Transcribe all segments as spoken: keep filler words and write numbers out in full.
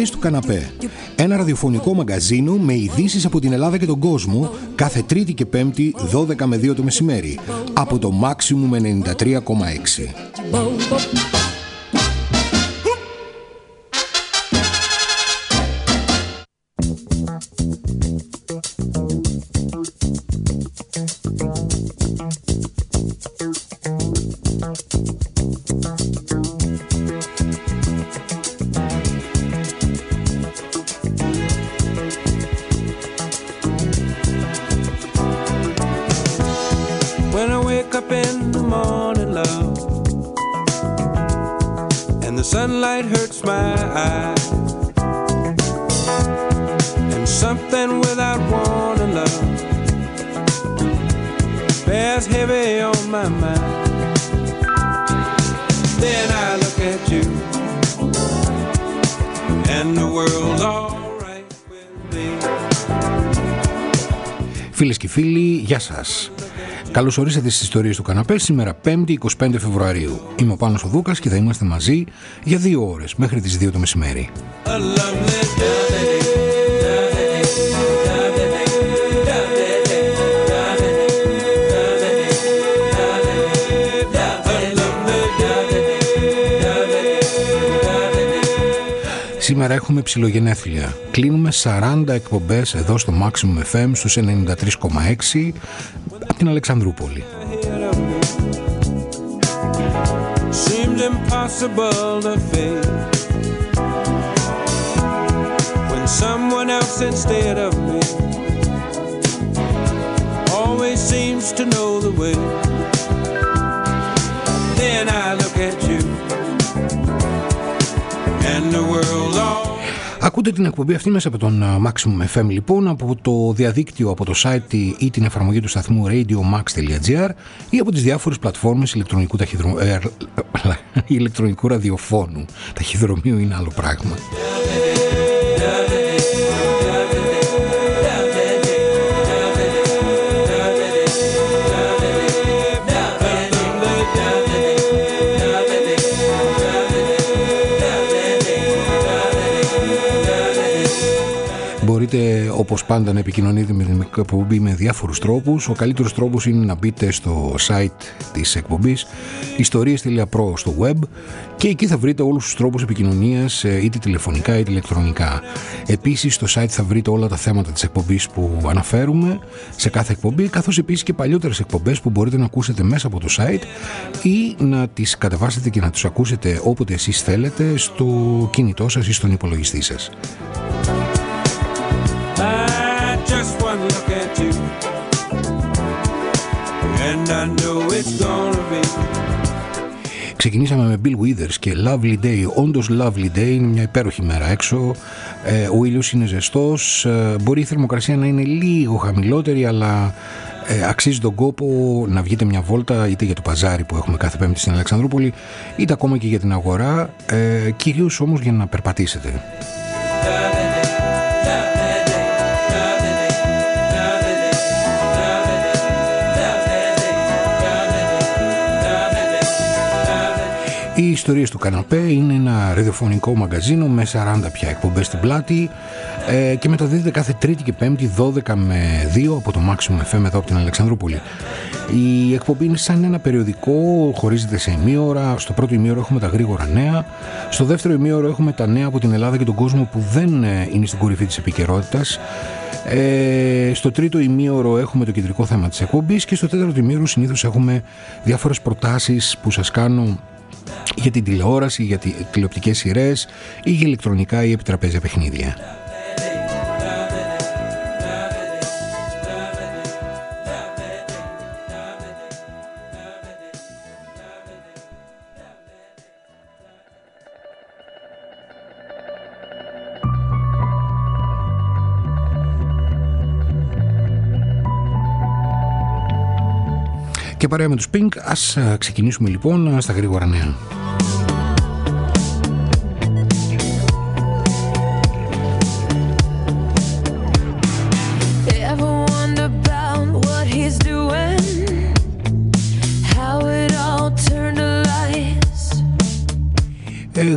Ιστορίες του Καναπέ. Ένα ραδιοφωνικό μαγκαζίνο με ειδήσεις από την Ελλάδα και τον κόσμο κάθε Τρίτη και Πέμπτη δώδεκα με δύο το μεσημέρι από το Maximum ενενήντα τρία κόμμα έξι. Sunlight hurts my eyes, and something without wanting love bears heavy on my mind. Then I look at you, and the world's all right with me. Φίλες και φίλοι, γεια σας. Καλώς ορίσατε στις Ιστορίες του Καναπέ, σήμερα πέμπτη εικοστή πέμπτη Φεβρουαρίου. Είμαι ο Πάνος ο Δούκας και θα είμαστε μαζί για δύο ώρες μέχρι τις δύο το μεσημέρι. Σήμερα έχουμε ψιλογενέθλια. Κλείνουμε σαράντα εκπομπές εδώ στο Maximum εφ εμ στους ενενήντα τρία κόμμα έξι από την Αλεξανδρούπολη. Ακούτε την εκπομπή αυτή μέσα από τον Maximum εφ εμ, λοιπόν, από το διαδίκτυο, από το site ή την εφαρμογή του σταθμού radio max τελεία gr ή από τις διάφορες πλατφόρμες ηλεκτρονικού, ταχυδρο... ε, ηλεκτρονικού ραδιοφώνου. Ταχυδρομείο είναι άλλο πράγμα. Μπορείτε όπως πάντα να επικοινωνείτε με την εκπομπή με διάφορους τρόπους. Ο καλύτερος τρόπος είναι να μπείτε στο site της εκπομπής ιστορίες τελεία pro στο web και εκεί θα βρείτε όλους τους τρόπους επικοινωνίας, είτε τηλεφωνικά είτε ηλεκτρονικά. Επίσης στο site θα βρείτε όλα τα θέματα της εκπομπής που αναφέρουμε σε κάθε εκπομπή, καθώς επίσης και παλιότερες εκπομπές που μπορείτε να ακούσετε μέσα από το site ή να τις κατεβάσετε και να τις ακούσετε όποτε εσείς θέλετε στο κινητό σας ή στον υπολογιστή σας. Just one look at you, and I know it's gonna be. Ξεκινήσαμε με Bill Withers και Lovely Day. Όντως Lovely Day, είναι μια υπέροχη μέρα έξω. Ε, ο ήλιος είναι ζεστός. Ε, μπορεί η θερμοκρασία να είναι λίγο χαμηλότερη, αλλά ε, αξίζει τον κόπο να βγείτε μια βόλτα, είτε για το παζάρι που έχουμε κάθε Πέμπτη στην Αλεξανδρούπολη, είτε ακόμα και για την αγορά. Ε, κυρίως όμως για να περπατήσετε. Οι Ιστορίες του Καναπέ είναι ένα ραδιοφωνικό μαγκαζίνο με σαράντα πια εκπομπές στην πλάτη ε, και μεταδίδεται κάθε Τρίτη και Πέμπτη δώδεκα με δύο από το Maximum εφ εμ εδώ από την Αλεξανδρούπολη. Η εκπομπή είναι σαν ένα περιοδικό, χωρίζεται σε ημίωρα. Στο πρώτο ημίωρο έχουμε τα γρήγορα νέα. Στο δεύτερο ημίωρο έχουμε τα νέα από την Ελλάδα και τον κόσμο που δεν είναι στην κορυφή της επικαιρότητας. Ε, στο τρίτο ημίωρο έχουμε το κεντρικό θέμα της εκπομπής και στο τέταρτο ημίωρο συνήθως έχουμε διάφορες προτάσεις που σας κάνω για την τηλεόραση, για τις τηλεοπτικές σειρές ή για ηλεκτρονικά ή επιτραπέζια παιχνίδια. Και παρέα με τους Pink, ας ξεκινήσουμε λοιπόν στα γρήγορα νέα.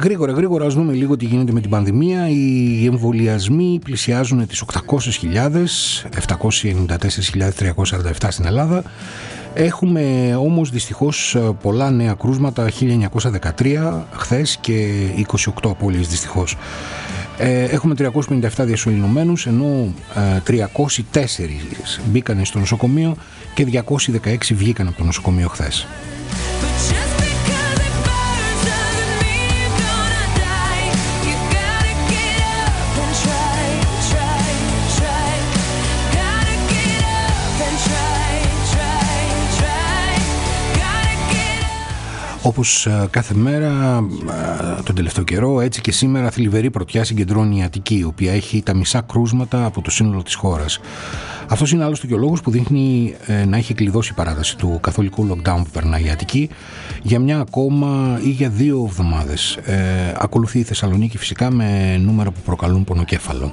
Γρήγορα, γρήγορα, ας δούμε λίγο τι γίνεται με την πανδημία. Οι εμβολιασμοί πλησιάζουν τις οκτακόσιες χιλιάδες, επτακόσιες ενενήντα τέσσερις χιλιάδες τριακόσιες σαράντα επτά στην Ελλάδα. Έχουμε όμως δυστυχώς πολλά νέα κρούσματα, χίλια εννιακόσια δεκατρία χθες και είκοσι οκτώ απώλειες δυστυχώς. Έχουμε τριακόσιους πενήντα επτά διασωληνωμένους, ενώ τριακόσιοι τέσσερις μπήκαν στο νοσοκομείο και διακόσιοι δεκαέξι βγήκαν από το νοσοκομείο χθες. Όπως κάθε μέρα τον τελευταίο καιρό, έτσι και σήμερα θλιβερή πρωτιά συγκεντρώνει η Αττική, η οποία έχει τα μισά κρούσματα από το σύνολο της χώρας. Αυτός είναι άλλωστε και ο λόγος που δείχνει να έχει κλειδώσει η παράταση του καθολικού lockdown που περνάει η Αττική για μια ακόμα ή για δύο εβδομάδες. Ε, ακολουθεί η Θεσσαλονίκη φυσικά με νούμερα που προκαλούν πονοκέφαλο.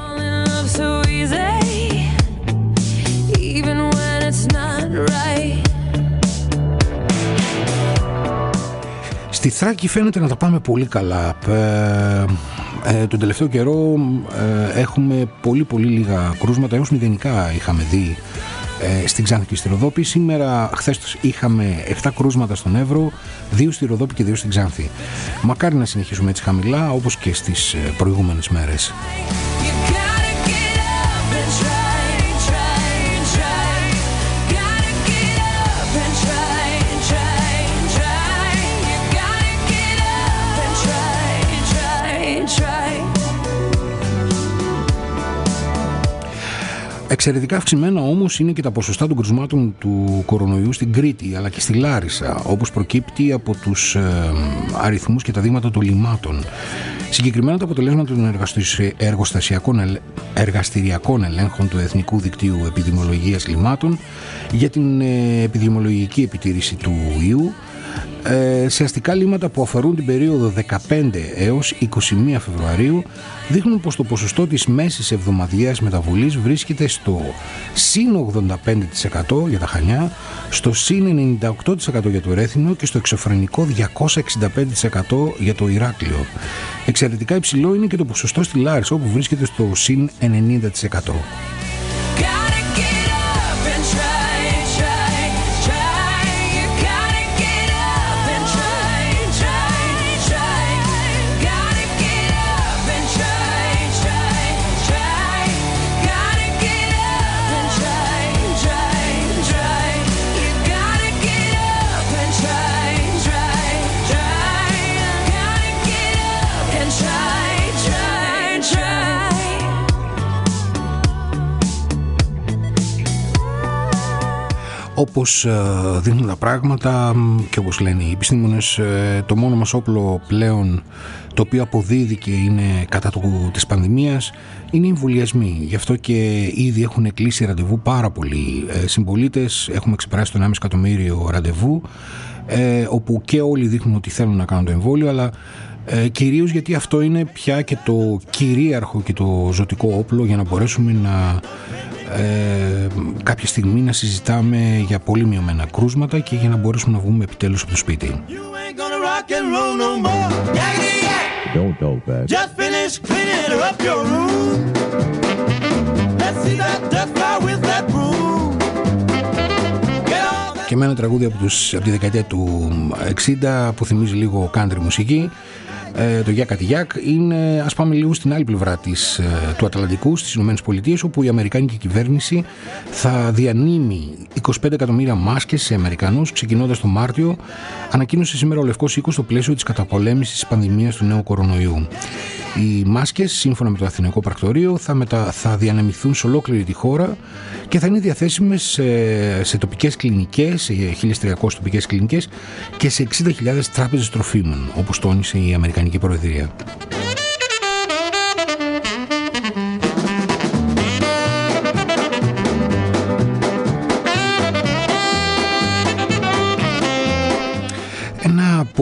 Στη Θράκη φαίνεται να τα πάμε πολύ καλά. Ε, ε, τον τελευταίο καιρό ε, έχουμε πολύ πολύ λίγα κρούσματα, έως μηδενικά είχαμε δει ε, στην Ξάνθη και στη Ροδόπη. Σήμερα, χθες είχαμε επτά κρούσματα στον Εύρο, δύο στη Ροδόπη και δύο στην Ξάνθη. Μακάρι να συνεχίσουμε έτσι χαμηλά όπως και στις προηγούμενες μέρες. Εξαιρετικά αυξημένα όμως είναι και τα ποσοστά των κρουσμάτων του κορονοϊού στην Κρήτη αλλά και στη Λάρισα, όπως προκύπτει από τους ε, αριθμούς και τα δείγματα των λιμάτων. Συγκεκριμένα τα αποτελέσματα των εργοστασιακών, εργαστηριακών ελέγχων του Εθνικού Δικτύου Επιδημιολογίας Λιμάτων για την ε, επιδημιολογική επιτήρηση του ιού ε, σε αστικά λίματα που αφορούν την περίοδο δεκαπέντε έως είκοσι μία Φεβρουαρίου δείχνουν πως το ποσοστό της μέσης εβδομαδιαίας μεταβολής βρίσκεται στο συν ογδόντα πέντε τοις εκατό για τα Χανιά, στο συν ενενήντα οκτώ τοις εκατό για το Ρέθυμνο και στο εξωφρενικό διακόσια εξήντα πέντε τοις εκατό για το Ηράκλειο. Εξαιρετικά υψηλό είναι και το ποσοστό στη Λάρισα, όπου βρίσκεται στο συν ενενήντα τοις εκατό. Όπως δείχνουν τα πράγματα και όπως λένε οι επιστήμονες, το μόνο μας όπλο πλέον το οποίο αποδίδει και είναι κατά του, της πανδημίας είναι οι εμβολιασμοί. Γι' αυτό και ήδη έχουν κλείσει ραντεβού πάρα πολλοί συμπολίτες, έχουμε ξεπεράσει το ενάμιση εκατομμύριο ραντεβού, όπου και όλοι δείχνουν ότι θέλουν να κάνουν το εμβόλιο, αλλά Ε, κυρίως γιατί αυτό είναι πια και το κυρίαρχο και το ζωτικό όπλο για να μπορέσουμε να ε, κάποια στιγμή να συζητάμε για πολύ μειωμένα κρούσματα και για να μπορέσουμε να βγούμε επιτέλους από το σπίτι. Και με ένα τραγούδι από, τους, από τη δεκαετία του εξήντα που θυμίζει λίγο country μουσική, το Γιάκα τη Γιάκ, είναι, ας πάμε λίγο στην άλλη πλευρά της, του Ατλαντικού, στις Ηνωμένες Πολιτείες, όπου η αμερικάνικη κυβέρνηση θα διανύμει είκοσι πέντε εκατομμύρια μάσκες σε Αμερικανούς ξεκινώντας τον Μάρτιο, ανακοίνωσε σήμερα ο Λευκός Οίκος στο πλαίσιο της καταπολέμησης της πανδημίας του νέου κορονοϊού. Οι μάσκες, σύμφωνα με το Αθηναϊκό Πρακτορείο, θα, μετα... θα διανεμηθούν σε ολόκληρη τη χώρα και θα είναι διαθέσιμες σε, σε τοπικές κλινικές, σε χίλιες τριακόσιες τοπικές κλινικές και σε εξήντα χιλιάδες τράπεζες τροφίμων, όπως τόνισε η Αμερικανική Προεδρία.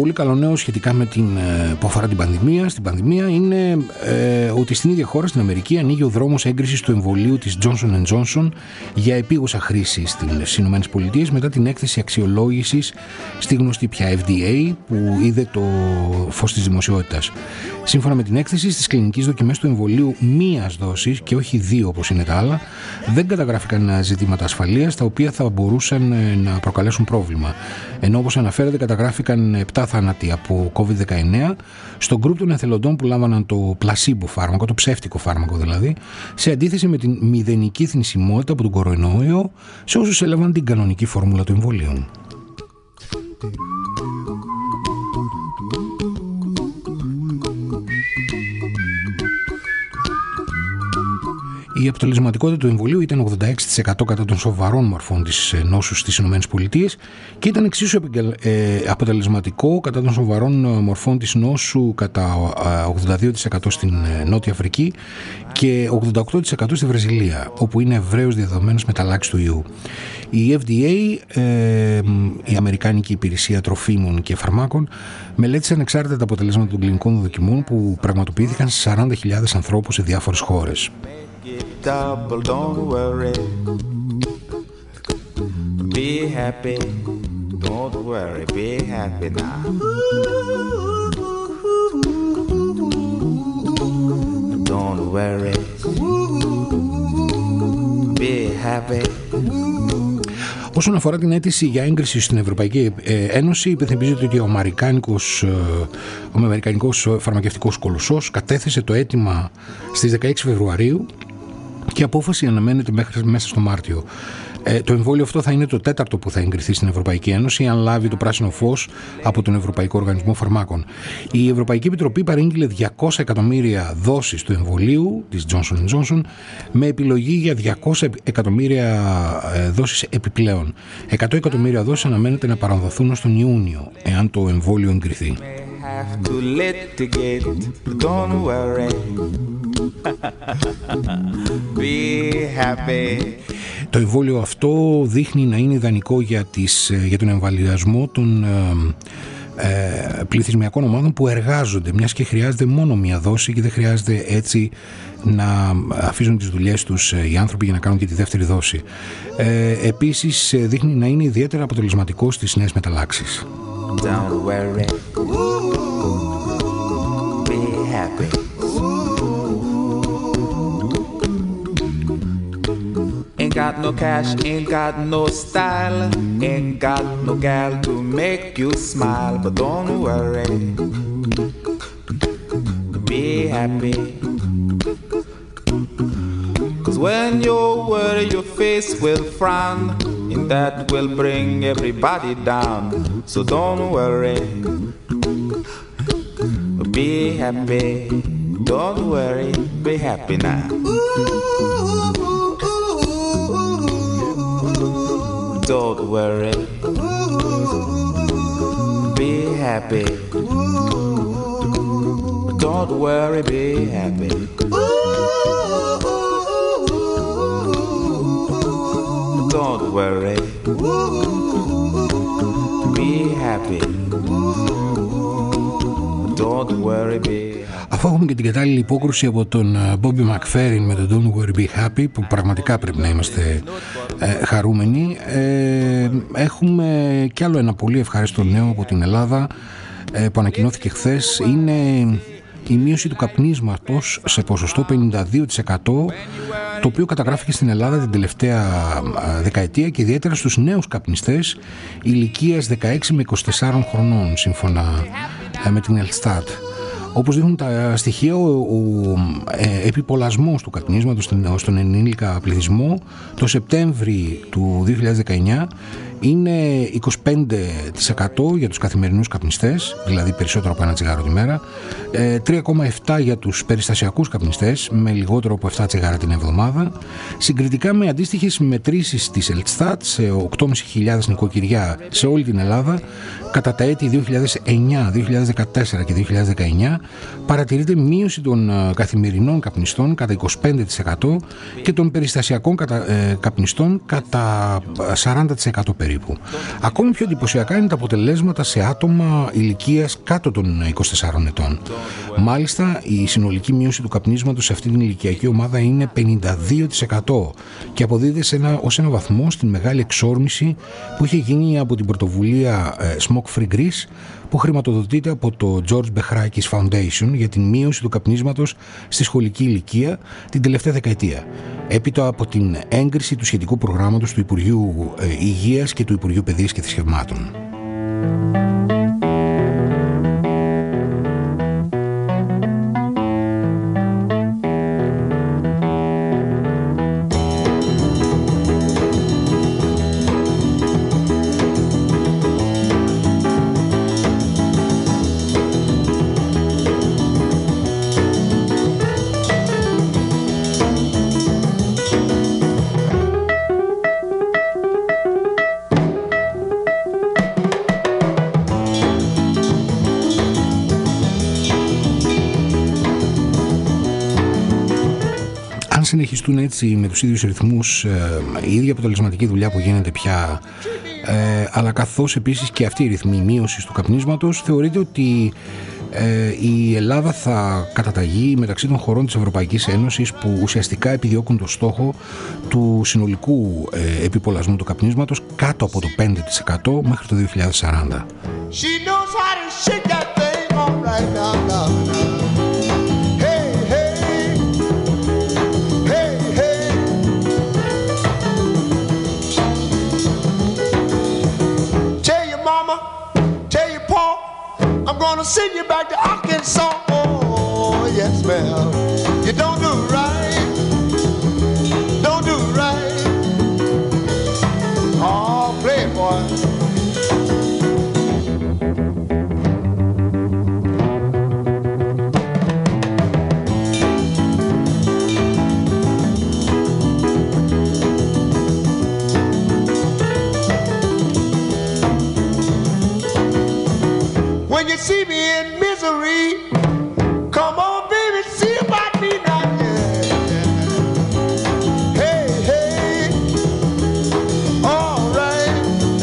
πολύ καλό νέο σχετικά με την, που αφορά την πανδημία, στην πανδημία είναι ε, ότι στην ίδια χώρα, στην Αμερική, ανοίγει ο δρόμος έγκρισης του εμβολίου της Johnson εντ Johnson για επίγουσα χρήση στις ΗΠΑ μετά την έκθεση αξιολόγησης στη γνωστή πια εφ ντι έι που είδε το φως της δημοσιότητας. Σύμφωνα με την έκθεση, στις κλινικές δοκιμές του εμβολίου μίας δόσης και όχι δύο όπως είναι τα άλλα, δεν καταγράφηκαν ζητήματα ασφαλείας τα οποία θα μπορούσαν να προκαλέσουν πρόβλημα. Ενώ όπως αναφέρεται, καταγράφηκαν επτά θάνατοι από κόβιντ δεκαεννέα στο γκρουπ των εθελοντών που λάμβαναν το πλασίμπο φάρμακο, το ψεύτικο φάρμακο δηλαδή, σε αντίθεση με την μηδενική θνησιμότητα από τον κορονοϊό σε όσους έλαβαν την κανονική φόρμουλα του εμβολίου. Η αποτελεσματικότητα του εμβολίου ήταν ογδόντα έξι τοις εκατό κατά των σοβαρών μορφών της νόσου στις ΗΠΑ και ήταν εξίσου αποτελεσματικό κατά των σοβαρών μορφών της νόσου κατά ογδόντα δύο τοις εκατό στην Νότια Αφρική και ογδόντα οκτώ τοις εκατό στη Βραζιλία, όπου είναι ευρέως διαδεδομένες μεταλλάξεις του ιού. Η εφ ντι έι, ε, η Αμερικάνικη Υπηρεσία Τροφίμων και Φαρμάκων, μελέτησε ανεξάρτητα τα αποτελέσματα των κλινικών δοκιμών που πραγματοποιήθηκαν σε σαράντα χιλιάδες ανθρώπους σε διάφορες χώρες. Double, don't worry. Be happy. Don't worry, be happy now. Don't worry. Be happy. Όσον αφορά την αίτηση για έγκριση στην Ευρωπαϊκή Ένωση, υπενθυμίζεται ότι ο Αμερικάνικος, ο Αμερικανικός φαρμακευτικός κολοσσός κατέθεσε το αίτημα στις δεκαέξι Φεβρουαρίου και η απόφαση αναμένεται μέχρι μέσα στο Μάρτιο. Ε, το εμβόλιο αυτό θα είναι το τέταρτο που θα εγκριθεί στην Ευρωπαϊκή Ένωση αν λάβει το πράσινο φως από τον Ευρωπαϊκό Οργανισμό Φαρμάκων. Η Ευρωπαϊκή Επιτροπή παρήγγειλε διακόσια εκατομμύρια δόσεις του εμβολίου της Johnson εντ Johnson με επιλογή για διακόσια εκατομμύρια δόσεις επιπλέον. εκατό εκατομμύρια δόσεις αναμένεται να παραδοθούν στον Ιούνιο εάν το εμβόλιο εγκριθεί. Be happy. Το εμβόλιο αυτό δείχνει να είναι ιδανικό για, τις, για τον εμβολιασμό των ε, ε, πληθυσμιακών ομάδων που εργάζονται, μιας και χρειάζεται μόνο μία δόση και δεν χρειάζεται έτσι να αφήσουν τις δουλειές τους οι άνθρωποι για να κάνουν και τη δεύτερη δόση. Ε, επίσης δείχνει να είναι ιδιαίτερα αποτελεσματικό στις νέες μεταλλάξεις. Don't worry. Be happy. Ain't got no cash, ain't got no style, ain't got no gal to make you smile, but don't worry, be happy. Cause when you worry, your face will frown, and that will bring everybody down. So don't worry, be happy. Don't worry, be happy now. Don't worry, be happy. Don't worry, be happy. Don't worry, be happy. Don't worry, be happy. Αφού έχουμε και την κατάλληλη υπόκρουση από τον Bobby McFerrin με τον Don't Worry Be Happy, που πραγματικά πρέπει να είμαστε ε, χαρούμενοι, ε, έχουμε κι άλλο ένα πολύ ευχάριστο νέο από την Ελλάδα ε, που ανακοινώθηκε χθες. Είναι η μείωση του καπνίσματος σε ποσοστό πενήντα δύο τοις εκατό, το οποίο καταγράφηκε στην Ελλάδα την τελευταία δεκαετία και ιδιαίτερα στους νέους καπνιστές ηλικίας δεκαέξι με είκοσι τέσσερα χρονών, σύμφωνα ε, με την Ελστάτ. Όπως δείχνουν τα στοιχεία, ο, ο ε, επιπολασμός του καπνίσματος στον, στον ενήλικα πληθυσμό το Σεπτέμβρη του δύο χιλιάδες δεκαεννιά είναι είκοσι πέντε τοις εκατό για τους καθημερινούς καπνιστές, δηλαδή περισσότερο από ένα τσιγάρο τη μέρα, ε, τρία κόμμα επτά τοις εκατό για τους περιστασιακούς καπνιστές, με λιγότερο από επτά τσιγάρα την εβδομάδα, συγκριτικά με αντίστοιχες μετρήσεις της Ελστάτ σε οκτώ χιλιάδες πεντακόσια νοικοκυριά σε όλη την Ελλάδα κατά τα έτη δύο χιλιάδες εννιά, δύο χιλιάδες δεκατέσσερα και δύο χιλιάδες δεκαεννιά, παρατηρείται μείωση των καθημερινών καπνιστών κατά είκοσι πέντε τοις εκατό και των περιστασιακών κατα, ε, καπνιστών κατά σαράντα τοις εκατό περίπου. Ακόμη πιο εντυπωσιακά είναι τα αποτελέσματα σε άτομα ηλικίας κάτω των είκοσι τεσσάρων ετών. Μάλιστα, η συνολική μείωση του καπνίσματος σε αυτή την ηλικιακή ομάδα είναι πενήντα δύο τοις εκατό και αποδίδεται σε ένα, ως ένα βαθμό στην μεγάλη εξόρμηση που είχε γίνει από την πρωτοβουλία ε, Smoke Free Greece, που χρηματοδοτείται από το George Bechrakis Foundation για την μείωση του καπνίσματος στη σχολική ηλικία την τελευταία δεκαετία, έπειτα από την έγκριση του σχετικού προγράμματος του Υπουργείου ε, Υγείας και του Υπουργείου Παιδείας και Θρησκευμάτων. Συνεχιστούν έτσι με τους ίδιους ρυθμούς ε, η ίδια αποτελεσματική δουλειά που γίνεται πια, ε, αλλά καθώς επίσης και αυτή η ρυθμή μείωσης του καπνίσματος, θεωρείται ότι ε, η Ελλάδα θα καταταγεί μεταξύ των χωρών της Ευρωπαϊκής Ένωσης που ουσιαστικά επιδιώκουν το στόχο του συνολικού ε, επιπολασμού του καπνίσματος κάτω από το πέντε τοις εκατό μέχρι το δύο χιλιάδες σαράντα. Gonna send you back to Arkansas. Oh, yes, ma'am. You don't do right. Don't do right. Oh, playboy. When you see me in misery, come on, baby, see about me now, yeah. Hey, hey, all right.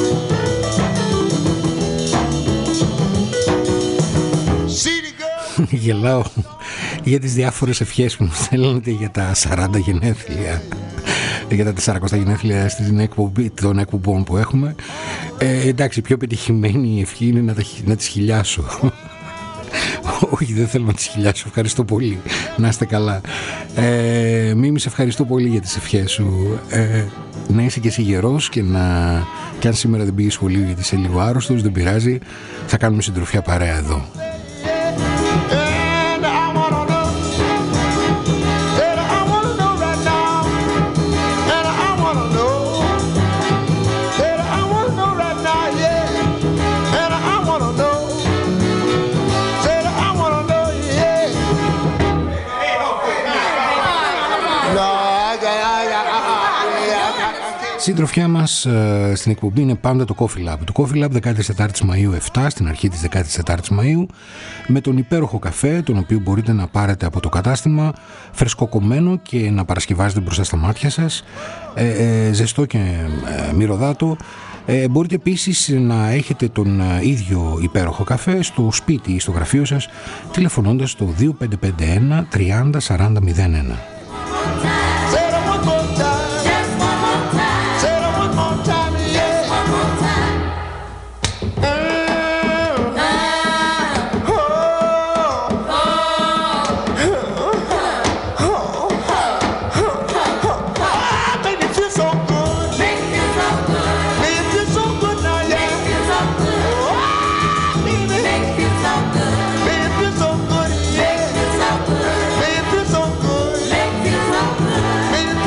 See the girl. Γελάω για τις διάφορες ευχές που μου στέλνετε για τα σαράντα γενέθλια, για τα σαράντα γενέθλια στην εκπομπή, των εκπομπών που έχουμε. Ε, εντάξει, πιο πετυχημένη η ευχή είναι να, τα, να τις χιλιάσω. Όχι, δεν θέλω να τις χιλιάσω. Ευχαριστώ πολύ. Να είστε καλά. Ε, Μίμη, σε ευχαριστώ πολύ για τις ευχές σου. Ε, να είσαι και εσύ γερός και να... Και αν σήμερα δεν πήγες σχολείο γιατί είσαι λίγο άρρωστος, δεν πειράζει. Θα κάνουμε συντροφιά παρέα εδώ. Συντροφιά μας ε, στην εκπομπή είναι πάντα το Coffee Lab. Το Coffee Lab δεκατέσσερις Μαΐου επτά, στην αρχή της δεκατέσσερις Μαΐου, με τον υπέροχο καφέ, τον οποίο μπορείτε να πάρετε από το κατάστημα, φρεσκοκομμένο και να παρασκευάζετε μπροστά στα μάτια σας, ε, ε, ζεστό και ε, μυρωδάτο. Ε, μπορείτε επίσης να έχετε τον ίδιο υπέροχο καφέ στο σπίτι ή στο γραφείο σας, τηλεφωνώντας το δύο πέντε πέντε ένα τριάντα σαράντα μηδέν ένα. Make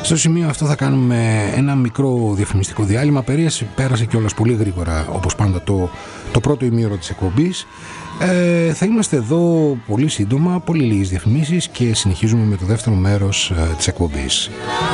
Στο σημείο αυτό θα κάνουμε ένα μικρό διαφημιστικό διάλειμμα. Πέρασε, πέρασε κιόλας πολύ γρήγορα, όπως πάντα, το, το πρώτο ημίωρο της εκπομπής. Ε, θα είμαστε εδώ πολύ σύντομα, πολύ λίγες διαφημίσεις και συνεχίζουμε με το δεύτερο μέρος ε, της εκπομπής.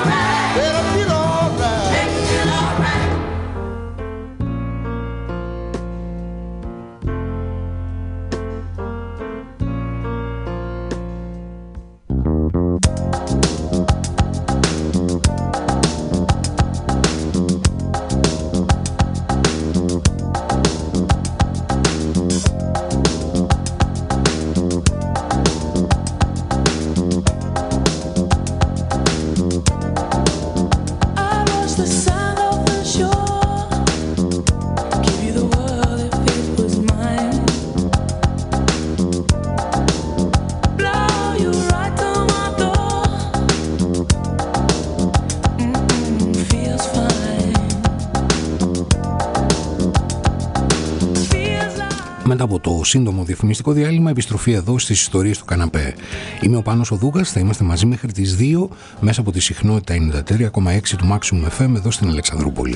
Μετά από το σύντομο διαφημιστικό διάλειμμα, επιστροφή εδώ στις ιστορίες του καναπέ. Είμαι ο Πάνος ο Δούκας, θα είμαστε μαζί μέχρι τις δύο μέσα από τη συχνότητα ενενήντα τρία κόμμα έξι του Maximum εφ εμ εδώ στην Αλεξανδρούπολη.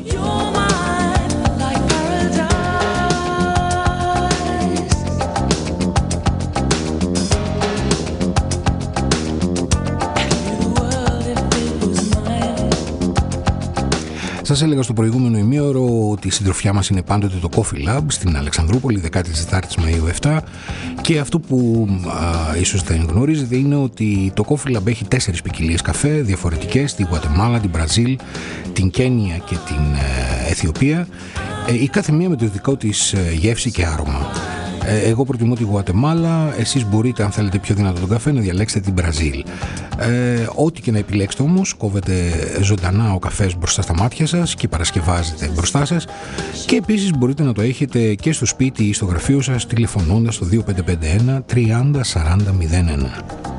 Σας έλεγα στο προηγούμενο ημίωρο ότι η συντροφιά μας είναι πάντοτε το Coffee Lab στην Αλεξανδρούπολη, δεκατέσσερις Μαΐου επτά, και αυτό που α, ίσως δεν γνωρίζετε είναι ότι το Coffee Lab έχει τέσσερις ποικιλίες καφέ διαφορετικές, τη Γουατεμάλα, την Μπραζίλ, την Κένια και την ε, Αιθιοπία, ε, η κάθε μία με το δικό της ε, γεύση και άρωμα. Εγώ προτιμώ τη Γουατεμάλα, εσείς μπορείτε, αν θέλετε πιο δυνατό τον καφέ, να διαλέξετε την Μπραζίλ. Ε, ό,τι και να επιλέξετε όμως, κόβετε ζωντανά ο καφές μπροστά στα μάτια σας και παρασκευάζετε μπροστά σας, και επίσης μπορείτε να το έχετε και στο σπίτι ή στο γραφείο σας τηλεφωνώντας στο δύο πέντε πέντε ένα τριάντα σαράντα μηδέν ένα.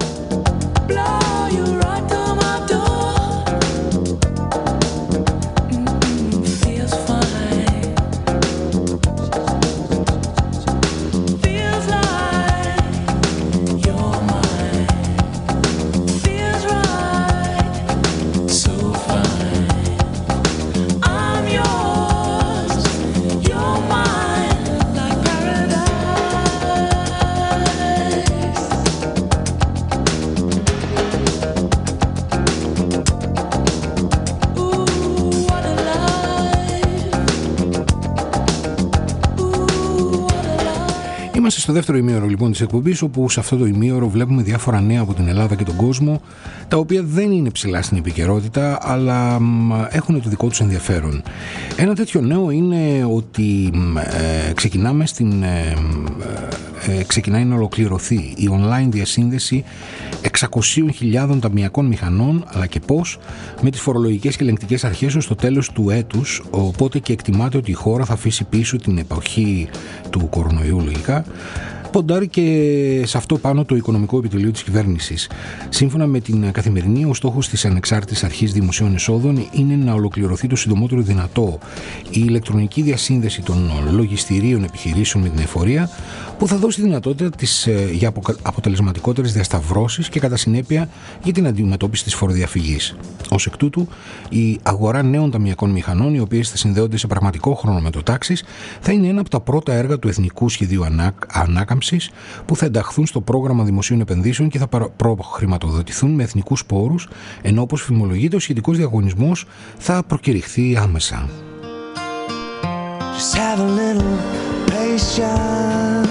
Στο δεύτερο ημίωρο λοιπόν της εκπομπής, όπου σε αυτό το ημίωρο βλέπουμε διάφορα νέα από την Ελλάδα και τον κόσμο, τα οποία δεν είναι ψηλά στην επικαιρότητα, αλλά έχουν το δικό τους ενδιαφέρον. Ένα τέτοιο νέο είναι ότι ε, ξεκινάμε στην, ε, ε, ξεκινάει να ολοκληρωθεί η online διασύνδεση εξακόσιες χιλιάδες ταμειακών μηχανών, αλλά και πώς, με τις φορολογικές και ελεγκτικές αρχές ως το τέλος του έτους, οπότε και εκτιμάται ότι η χώρα θα αφήσει πίσω την εποχή του κορονοϊού λογικά. Ποντάρει και σε αυτό πάνω το οικονομικό επιτελείο της κυβέρνησης. Σύμφωνα με την Καθημερινή, ο στόχος της Ανεξάρτητης Αρχής Δημοσίων Εσόδων είναι να ολοκληρωθεί το συντομότερο δυνατό η ηλεκτρονική διασύνδεση των λογιστηρίων επιχειρήσεων με την εφορία, που θα δώσει δυνατότητα της, για αποτελεσματικότερες διασταυρώσεις και κατά συνέπεια για την αντιμετώπιση της φοροδιαφυγής. Ως εκ τούτου, η αγορά νέων ταμειακών μηχανών, οι οποίες θα συνδέονται σε πραγματικό χρόνο με το τάξης, θα είναι ένα από τα πρώτα έργα του Εθνικού Σχεδίου Ανάκαμψης που θα ενταχθούν στο πρόγραμμα δημοσίων επενδύσεων και θα προχρηματοδοτηθούν με εθνικούς πόρους, ενώ όπως φημολογείται ο σχετικός διαγωνισμός θα προκηρυχθεί άμεσα. Just have a little patience.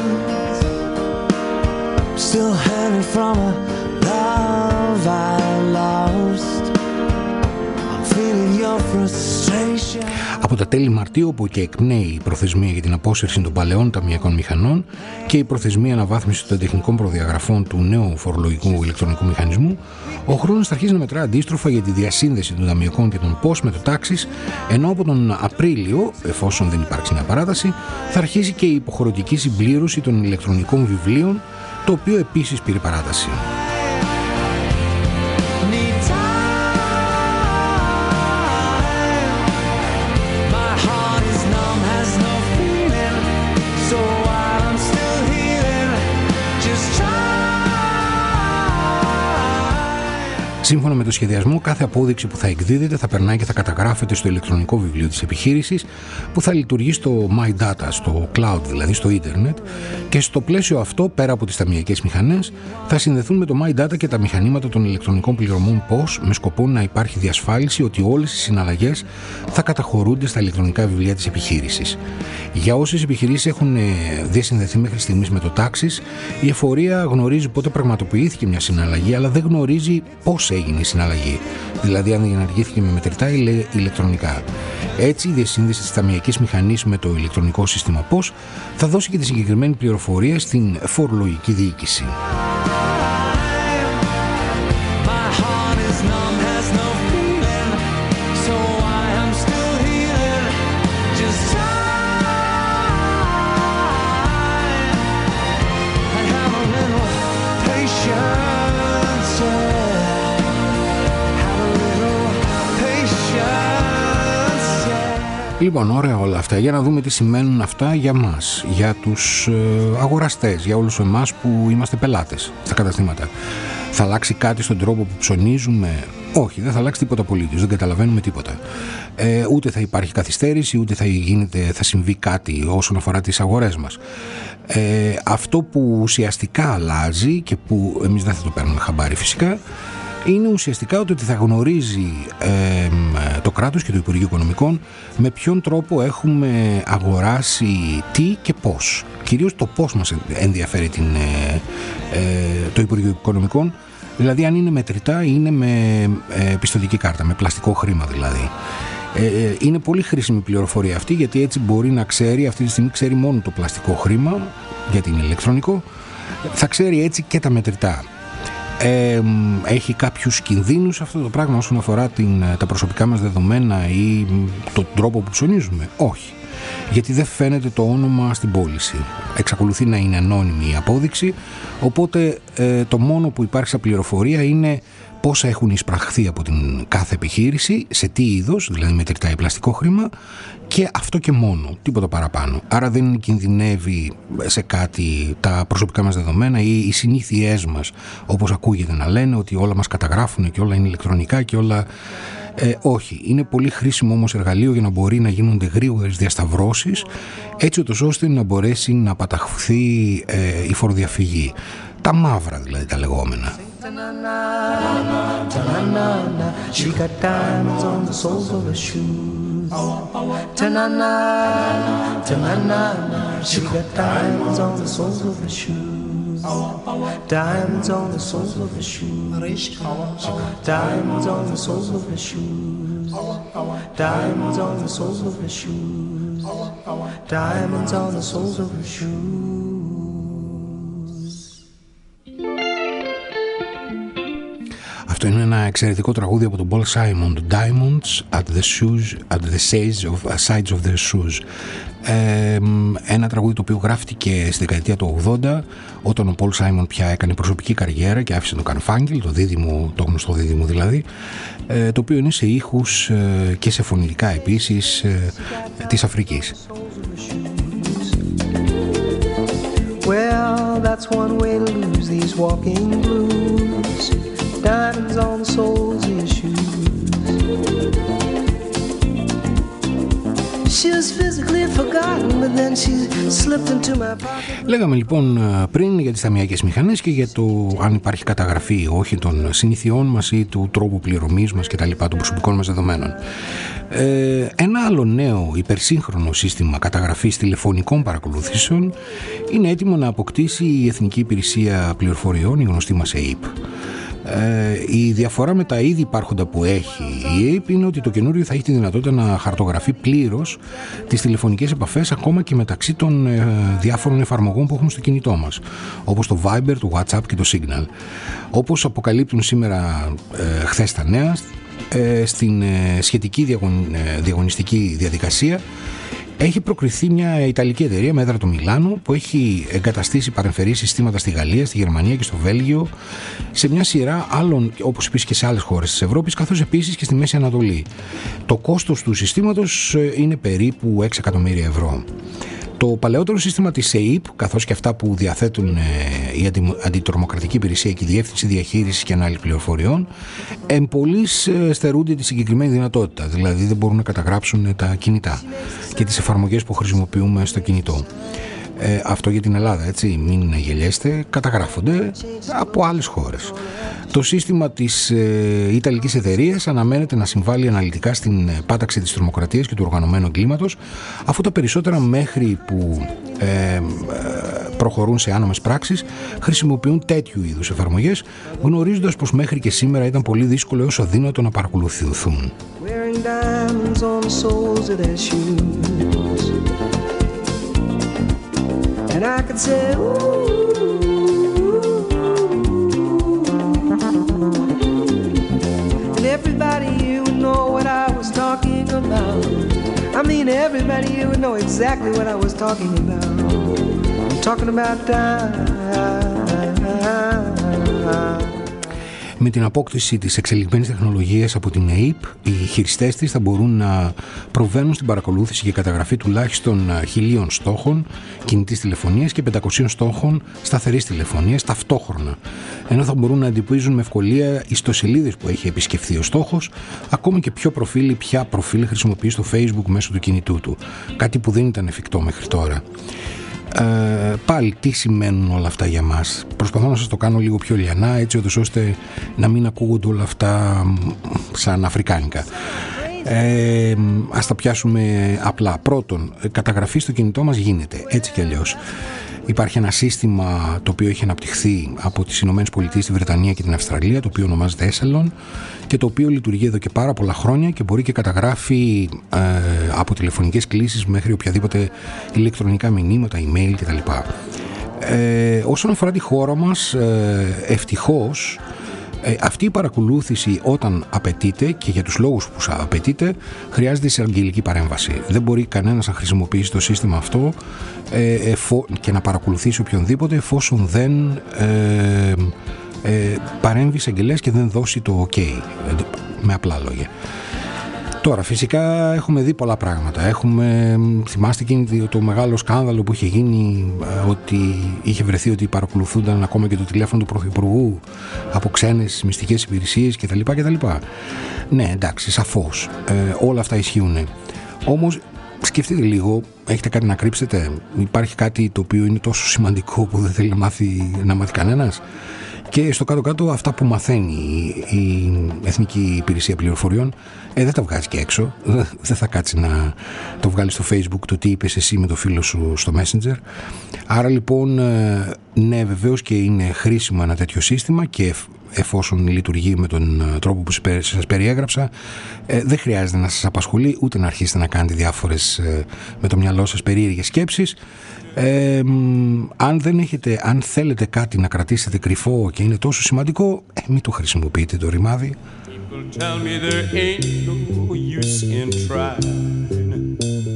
Still hanging from a love I lost. I'm feeling your frustration. Από τα τέλη Μαρτίου, όπου και εκπνέει η προθεσμία για την απόσυρση των παλαιών ταμειακών μηχανών και η προθεσμία αναβάθμιση των τεχνικών προδιαγραφών του νέου φορολογικού ηλεκτρονικού μηχανισμού, ο χρόνος θα αρχίσει να μετρά αντίστροφα για τη διασύνδεση των ταμειακών και των πώς με το τάξης, ενώ από τον Απρίλιο, εφόσον δεν υπάρξει μια παράταση, θα αρχίσει και η υποχρεωτική συμπλήρωση των ηλεκτρονικών βιβλίων, το οποίο επίσης πήρε παράταση. Σύμφωνα με το σχεδιασμό, κάθε απόδειξη που θα εκδίδεται θα περνάει και θα καταγράφεται στο ηλεκτρονικό βιβλίο της επιχείρησης, που θα λειτουργεί στο My Data, στο cloud δηλαδή, στο ίντερνετ, και στο πλαίσιο αυτό, πέρα από τις ταμειακές μηχανές, θα συνδεθούν με το My Data και τα μηχανήματα των ηλεκτρονικών πληρωμών πι ο ες, με σκοπό να υπάρχει διασφάλιση ότι όλες οι συναλλαγές θα καταχωρούνται στα ηλεκτρονικά βιβλία της επιχείρησης. Για όσες επιχειρήσεις έχουν διασυνδεθεί μέχρι στιγμής με το Taxis, η εφορία γνωρίζει πότε πραγματοποιήθηκε μια συναλλαγή, αλλά δεν γνωρίζει πώς έγινε η συναλλαγή, δηλαδή αν διενεργήθηκε με μετρητά ή ηλεκτρονικά. Έτσι, η διασύνδεση της ταμειακής μηχανής με το ηλεκτρονικό σύστημα πι ο ες θα δώσει και τη συγκεκριμένη πληροφορία στην φορολογική διοίκηση. Λοιπόν, ωραία όλα αυτά. Για να δούμε τι σημαίνουν αυτά για μας, για τους ε, αγοραστές, για όλους εμάς που είμαστε πελάτες στα καταστήματα. Θα αλλάξει κάτι στον τρόπο που ψωνίζουμε? Όχι, δεν θα αλλάξει τίποτα απολύτως, δεν καταλαβαίνουμε τίποτα. Ε, ούτε θα υπάρχει καθυστέρηση, ούτε θα, γίνεται, θα συμβεί κάτι όσον αφορά τις αγορές μας. Ε, αυτό που ουσιαστικά αλλάζει και που εμείς δεν θα το παίρνουμε χαμπάρι φυσικά, είναι ουσιαστικά ότι θα γνωρίζει ε, το κράτος και το Υπουργείο Οικονομικών με ποιον τρόπο έχουμε αγοράσει τι και πώς. Κυρίως το πώς μας ενδιαφέρει την, ε, ε, το Υπουργείο Οικονομικών, δηλαδή αν είναι μετρητά ή είναι με ε, πιστωτική κάρτα, με πλαστικό χρήμα δηλαδή. Ε, είναι πολύ χρήσιμη πληροφορία αυτή, γιατί έτσι μπορεί να ξέρει, αυτή τη στιγμή ξέρει μόνο το πλαστικό χρήμα, γιατί είναι ηλεκτρονικό, θα ξέρει έτσι και τα μετρητά. Ε, έχει κάποιους κινδύνους αυτό το πράγμα όσον αφορά την, τα προσωπικά μας δεδομένα ή τον τρόπο που ψωνίζουμε? Όχι, γιατί δεν φαίνεται το όνομα στην πώληση, εξακολουθεί να είναι ανώνυμη η απόδειξη, οπότε ε, το μόνο που υπάρχει σαν πληροφορία είναι πόσα έχουν εισπραχθεί από την κάθε επιχείρηση, σε τι είδος, δηλαδή μετρητά ή πλαστικό χρήμα, και αυτό και μόνο, τίποτα παραπάνω. Άρα δεν κινδυνεύει σε κάτι τα προσωπικά μας δεδομένα ή οι συνήθειές μας, όπως ακούγεται να λένε, ότι όλα μας καταγράφουν και όλα είναι ηλεκτρονικά και όλα... Ε, όχι, είναι πολύ χρήσιμο όμως εργαλείο για να μπορεί να γίνονται γρήγορες διασταυρώσεις, έτσι ώστε να μπορέσει να παταχθεί ε, η φοροδιαφυγή. Τα μαύρα δηλαδή, τα λεγόμενα. She got diamonds on the soles of her shoes. Ta-na-na, ta-na-na, she got diamonds on the soles of her shoes. Diamonds on the soles of her shoes. Diamonds on the soles of her shoes. Diamonds on the soles of her shoes. Diamonds on the soles of her shoes. Αυτό είναι ένα εξαιρετικό τραγούδι από τον Paul Simon, Diamonds at the shoes, at the sides of, sides of their shoes. Ε, ένα τραγούδι το οποίο γράφτηκε στη δεκαετία του ογδόντα, όταν ο Paul Simon πια έκανε προσωπική καριέρα και άφησε τον Καρφάγγελ, το δίδυμο, το γνωστό δίδυμο δηλαδή, ε, το οποίο είναι σε ήχους ε, και σε φωνητικά επίσης ε, της Αφρικής. Well, that's one way to lose these walking blues. Diamonds on the soles of your shoes. She was physically forgotten, but then she slipped into my pocket. Λέγαμε λοιπόν πριν για τις ταμειακές μηχανές και για το αν υπάρχει καταγραφή ή όχι των συνηθιών μας ή του τρόπου πληρωμής μας και τα λοιπά, των προσωπικών μας δεδομένων. Ε, ένα άλλο νέο υπερσύγχρονο σύστημα καταγραφής τηλεφωνικών παρακολουθήσεων είναι έτοιμο να αποκτήσει η Εθνική Υπηρεσία Πληροφοριών, η γνωστή μας ΕΥΠ. Ε, η διαφορά με τα ήδη υπάρχοντα που έχει η ΕΥΠ είναι ότι το καινούριο θα έχει τη δυνατότητα να χαρτογραφεί πλήρως τις τηλεφωνικές επαφές, ακόμα και μεταξύ των ε, διάφορων εφαρμογών που έχουμε στο κινητό μας, όπως το Viber, το WhatsApp και το Signal. Όπως αποκαλύπτουν σήμερα ε, χθες τα νέα, ε, στην ε, σχετική διαγων, ε, διαγωνιστική διαδικασία έχει προκριθεί μια Ιταλική εταιρεία με έδρα το Μιλάνο, που έχει εγκαταστήσει παρεμφερείς συστήματα στη Γαλλία, στη Γερμανία και στο Βέλγιο, σε μια σειρά άλλων, όπως επίσης και σε άλλες χώρες της Ευρώπης, καθώς επίσης και στη Μέση Ανατολή. Το κόστος του συστήματος είναι περίπου έξι εκατομμύρια ευρώ. Το παλαιότερο σύστημα της ΕΙΠ, καθώς και αυτά που διαθέτουν η αντι, Αντιτρομοκρατική Υπηρεσία και η Διεύθυνση Διαχείρισης και Ανάλυσης Πληροφοριών, εμπολείς στερούνται τη συγκεκριμένη δυνατότητα, δηλαδή δεν μπορούν να καταγράψουν τα κινητά και τις εφαρμογές που χρησιμοποιούμε στο κινητό. Ε, αυτό για την Ελλάδα, έτσι, μην γελιέστε, καταγράφονται από άλλες χώρες. Το σύστημα της ε, Ιταλικής εταιρείας αναμένεται να συμβάλλει αναλυτικά στην πάταξη της τρομοκρατίας και του οργανωμένου εγκλήματος, αφού τα περισσότερα μέχρι που ε, προχωρούν σε άνομες πράξεις χρησιμοποιούν τέτοιου είδους εφαρμογές, γνωρίζοντας πως μέχρι και σήμερα ήταν πολύ δύσκολο έως αδύνατο να παρακολουθηθούν. And I could say, ooh, and everybody you would know what I was talking about. I mean, everybody you would know exactly what I was talking about. I'm talking about time. Με την απόκτηση της εξελιγμένης τεχνολογίας από την ΕΙΠ, οι χειριστές της θα μπορούν να προβαίνουν στην παρακολούθηση και καταγραφή τουλάχιστον χιλίων στόχων κινητής τηλεφωνίας και πεντακοσίων στόχων σταθερής τηλεφωνίας ταυτόχρονα, ενώ θα μπορούν να εντοπίζουν με ευκολία ιστοσελίδες που έχει επισκεφθεί ο στόχος, ακόμη και ποιο προφίλ ή ποια προφίλ χρησιμοποιεί στο Facebook μέσω του κινητού του, κάτι που δεν ήταν εφικτό μέχρι τώρα. Ε, πάλι τι σημαίνουν όλα αυτά για μας? Προσπαθώ να σας το κάνω λίγο πιο λιανά, έτσι ώστε να μην ακούγονται όλα αυτά σαν αφρικάνικα. Ε, ας τα πιάσουμε απλά. Πρώτον, καταγραφή στο κινητό μας γίνεται έτσι κι αλλιώς. Υπάρχει ένα σύστημα το οποίο έχει αναπτυχθεί από τις Ηνωμένες Πολιτείες, τη Βρετανία και την Αυστραλία, το οποίο ονομάζεται Echelon και το οποίο λειτουργεί εδώ και πάρα πολλά χρόνια και μπορεί και καταγράφει ε, από τηλεφωνικές κλήσεις μέχρι οποιαδήποτε ηλεκτρονικά μηνύματα, email κτλ. Ε, όσον αφορά τη χώρα μας, ε, ευτυχώς ε, αυτή η παρακολούθηση όταν απαιτείται και για τους λόγους που απαιτείται χρειάζεται εισαγγελική παρέμβαση. Δεν μπορεί κανένας να χρησιμοποιήσει το σύστημα αυτό ε, εφο, και να παρακολουθήσει οποιονδήποτε εφόσον δεν ε, ε, παρέμβει εισαγγελέας και δεν δώσει το ok, με απλά λόγια. Τώρα φυσικά έχουμε δει πολλά πράγματα. Έχουμε, θυμάστε εκείνη το μεγάλο σκάνδαλο που είχε γίνει, ότι είχε βρεθεί ότι παρακολουθούνταν ακόμα και το τηλέφωνο του Πρωθυπουργού από ξένες μυστικές υπηρεσίες κτλ. κτλ. Ναι, εντάξει, σαφώς ε, όλα αυτά ισχύουν. Όμως σκεφτείτε λίγο, έχετε κάτι να κρύψετε? Υπάρχει κάτι το οποίο είναι τόσο σημαντικό που δεν θέλει να μάθει, να μάθει κανένας? Και στο κάτω-κάτω αυτά που μαθαίνει η Εθνική Υπηρεσία Πληροφοριών ε, δεν τα βγάζει και έξω. Δεν θα κάτσει να το βγάλει στο Facebook το τι είπες εσύ με το φίλο σου στο Messenger. Άρα λοιπόν ναι, βεβαίως και είναι χρήσιμο ένα τέτοιο σύστημα και εφόσον λειτουργεί με τον τρόπο που σας περιέγραψα, ε, δεν χρειάζεται να σας απασχολεί ούτε να αρχίσετε να κάνετε διάφορες ε, με το μυαλό σας περίεργες σκέψεις. Ε, αν δεν έχετε, αν θέλετε κάτι να κρατήσετε κρυφό και είναι τόσο σημαντικό, ε, μην το χρησιμοποιείτε το ρημάδι. Tell me there ain't no use in trying.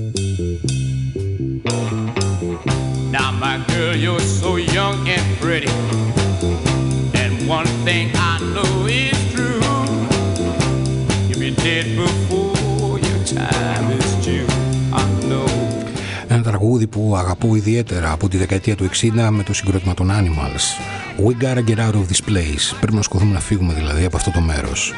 Now my girl, you're so young and pretty, and one thing I know is true, you'll be dead before your time is due. I know. Ένα τραγούδι που αγαπώ ιδιαίτερα από τη δεκαετία του εξήντα με το συγκρότημα των Animals. We gotta get out of this place. Πρέπει να σκοθούμε να φύγουμε δηλαδή από αυτό το μέρος.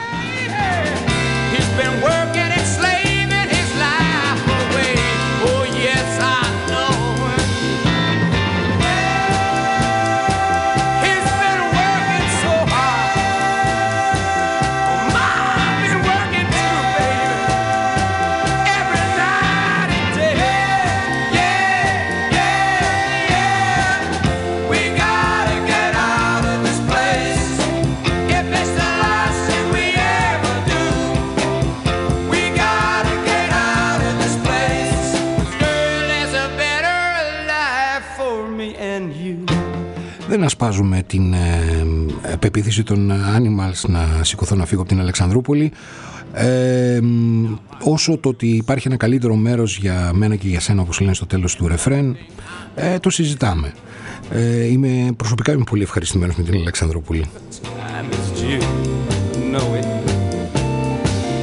Δεν ασπάζουμε την ε, πεποίθηση των Animals να σηκωθώ να φύγω από την Αλεξανδρούπολη, ε, όσο το ότι υπάρχει ένα καλύτερο μέρος για μένα και για σένα, όπως λένε στο τέλος του ρεφρέν, ε, το συζητάμε. ε, είμαι, προσωπικά είμαι πολύ ευχαριστημένος με την Αλεξανδρούπολη.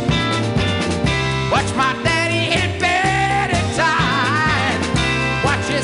Watch my daddy in bed at time. Watch his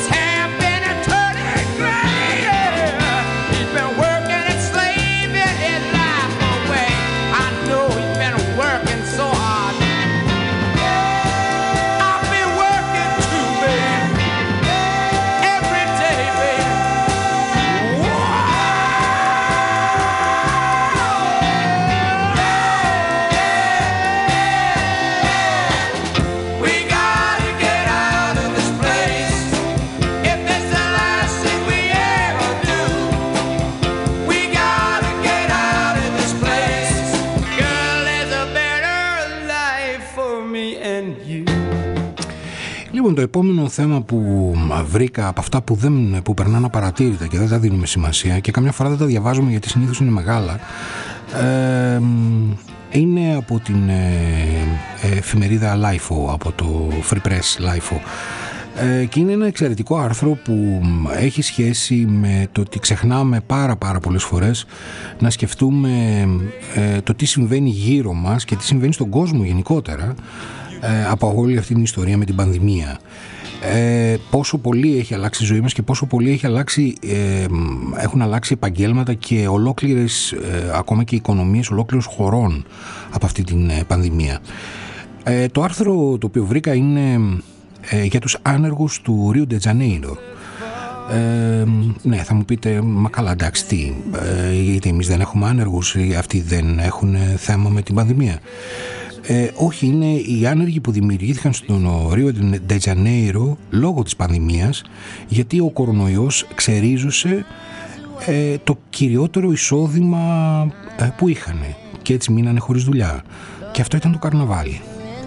Λοιπόν, το επόμενο θέμα που βρήκα από αυτά που, δεν, που περνάνε απαρατήρητα και δεν τα δίνουμε σημασία και καμιά φορά δεν τα διαβάζουμε γιατί συνήθως είναι μεγάλα, ε, είναι από την ε, εφημερίδα Λάιφο, από το Free Press Λάιφο. Ε, και είναι ένα εξαιρετικό άρθρο που έχει σχέση με το ότι ξεχνάμε πάρα πάρα πολλές φορές να σκεφτούμε ε, το τι συμβαίνει γύρω μας και τι συμβαίνει στον κόσμο γενικότερα ε, από όλη αυτή την ιστορία με την πανδημία. Ε, πόσο πολύ έχει αλλάξει η ζωή μας και πόσο πολύ έχει αλλάξει, ε, έχουν αλλάξει επαγγέλματα και ολόκληρες ε, ακόμα και οικονομίες ολόκληρων χωρών από αυτή την ε, πανδημία. Ε, το άρθρο το οποίο βρήκα είναι ε, για τους άνεργους του Ρίο ντε Τζανέιρο. Ε, ναι, θα μου πείτε, μα καλά, εντάξει, τι, ε, γιατί εμείς δεν έχουμε άνεργους, αυτοί δεν έχουν θέμα με την πανδημία. Ε, όχι, είναι οι άνεργοι που δημιουργήθηκαν στον Ρίο ντε Τζανέιρο λόγω της πανδημίας, γιατί ο κορονοϊός ξερίζωσε ε, το κυριότερο εισόδημα ε, που είχαν και έτσι μείνανε χωρίς δουλειά. Και αυτό ήταν το καρναβάλι.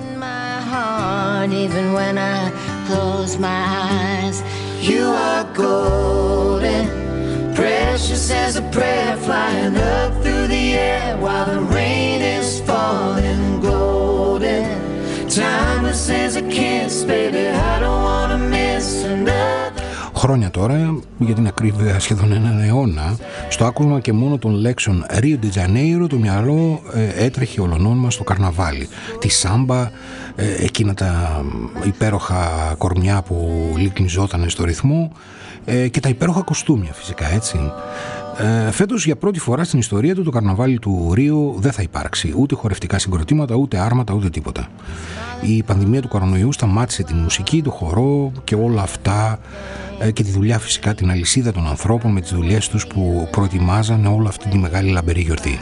Precious as a prayer flying up through the air while the rain is falling golden. Timeless as a kiss, baby, I don't wanna miss another. Χρόνια τώρα, για την ακρίβεια σχεδόν έναν αιώνα, στο άκουσμα και μόνο των λέξεων Ρίο ντε Τζανέιρο το μυαλό ε, έτρεχε ολονών μας στο καρναβάλι. Τη σάμπα, ε, εκείνα τα υπέροχα κορμιά που λυκνιζότανε στο ρυθμό, ε, και τα υπέροχα κοστούμια φυσικά, έτσι. Ε, φέτος για πρώτη φορά στην ιστορία του το καρναβάλι του Ρίο δεν θα υπάρξει ούτε χορευτικά συγκροτήματα, ούτε άρματα, ούτε τίποτα. Η πανδημία του κορονοϊού σταμάτησε τη μουσική, το χορό και όλα αυτά, ε, και τη δουλειά φυσικά, την αλυσίδα των ανθρώπων με τις δουλειές τους που προετοιμάζανε όλη αυτή τη μεγάλη λαμπερή γιορτή.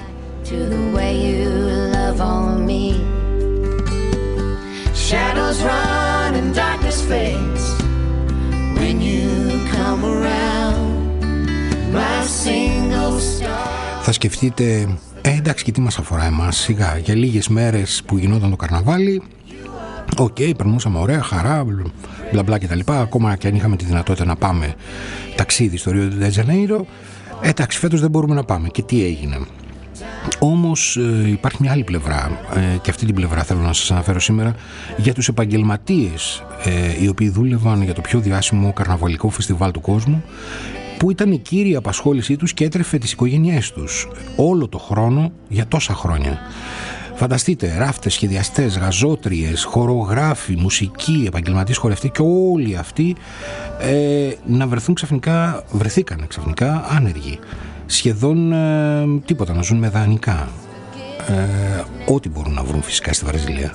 Θα σκεφτείτε, ε, εντάξει, και τι μας αφορά εμάς, σιγά, για λίγες μέρες που γινόταν το καρναβάλι, οκ, okay, περνούσαμε ωραία, χαρά, μπλα μπλα κτλ. Ακόμα και αν είχαμε τη δυνατότητα να πάμε ταξίδι στο Ρίο ντε Τζανέιρο, ε, εντάξει, φέτος δεν μπορούμε να πάμε. Και τι έγινε? Όμως ε, υπάρχει μια άλλη πλευρά, ε, και αυτή την πλευρά θέλω να σας αναφέρω σήμερα, για τους επαγγελματίες ε, οι οποίοι δούλευαν για το πιο διάσημο καρναβαλικό φεστιβάλ του κόσμου, που ήταν η κύρια απασχόλησή τους και έτρεφε τις οικογένειές τους όλο το χρόνο για τόσα χρόνια. Φανταστείτε, ράφτες, σχεδιαστές, γαζότριες, χορογράφοι, μουσικοί, επαγγελματίες χορευτοί και όλοι αυτοί ε, να βρεθούν ξαφνικά, βρεθήκαν ξαφνικά άνεργοι. Σχεδόν ε, τίποτα, να ζουν με δανεικά. Ε, ό,τι μπορούν να βρουν φυσικά στη Βραζιλία.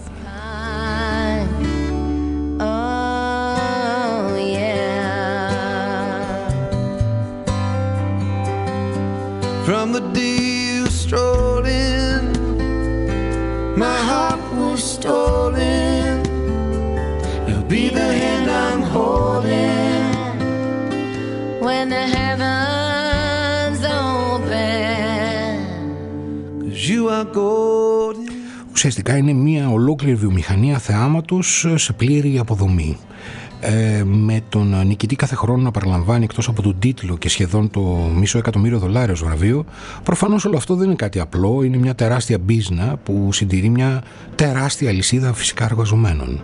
From the day you strolled in, my heart was stolen. You'll be the hand I'm holding when the heavens open, 'cause you are golden. Ουσιαστικά είναι μια ολόκληρη βιομηχανία θεάματος σε πλήρη αποδομή. Ε, με τον νικητή κάθε χρόνο να παραλαμβάνει, εκτός από τον τίτλο και σχεδόν το μισό εκατομμύριο δολάρια ως βραβείο. Προφανώς όλο αυτό δεν είναι κάτι απλό, είναι μια τεράστια μπίζνα που συντηρεί μια τεράστια αλυσίδα φυσικά εργαζομένων.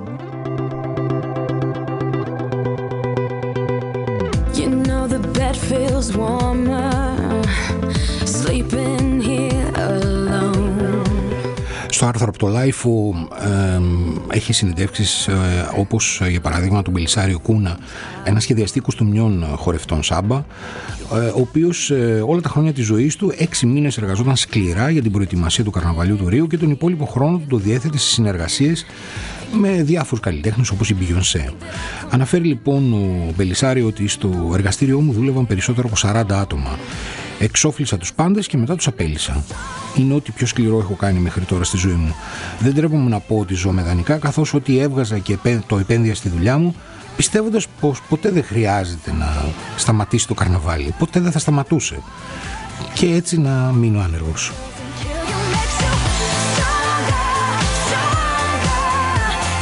You know the bed feels warmer, sleeping here alone. Στο άρθρο από το Λάιφο ε, έχει συνεντεύξεις ε, όπως ε, για παράδειγμα τον Μπελισάριο Κούνα, ένα σχεδιαστή κουστούμιων χορευτών σάμπα, ε, ο οποίος ε, όλα τα χρόνια της ζωής του έξι μήνες εργαζόταν σκληρά για την προετοιμασία του καρναβαλιού του Ρίου και τον υπόλοιπο χρόνο του το διέθετε στις συνεργασίες με διάφορους καλλιτέχνες όπως η Μπιγιονσέ. Αναφέρει λοιπόν ο Μπελισάριο ότι στο εργαστήριό μου δούλευαν περισσότερο από σαράντα άτομα. Εξόφλησα τους πάντες και μετά τους απέλυσα. Είναι ό,τι πιο σκληρό έχω κάνει μέχρι τώρα στη ζωή μου. Δεν τρέπομαι να πω ότι ζω με δανεικά, καθώς ό,τι έβγαζα και το επένδυα στη δουλειά μου, πιστεύοντας πως ποτέ δεν χρειάζεται να σταματήσει το καρναβάλι. Ποτέ δεν θα σταματούσε. Και έτσι να μείνω άνεργος.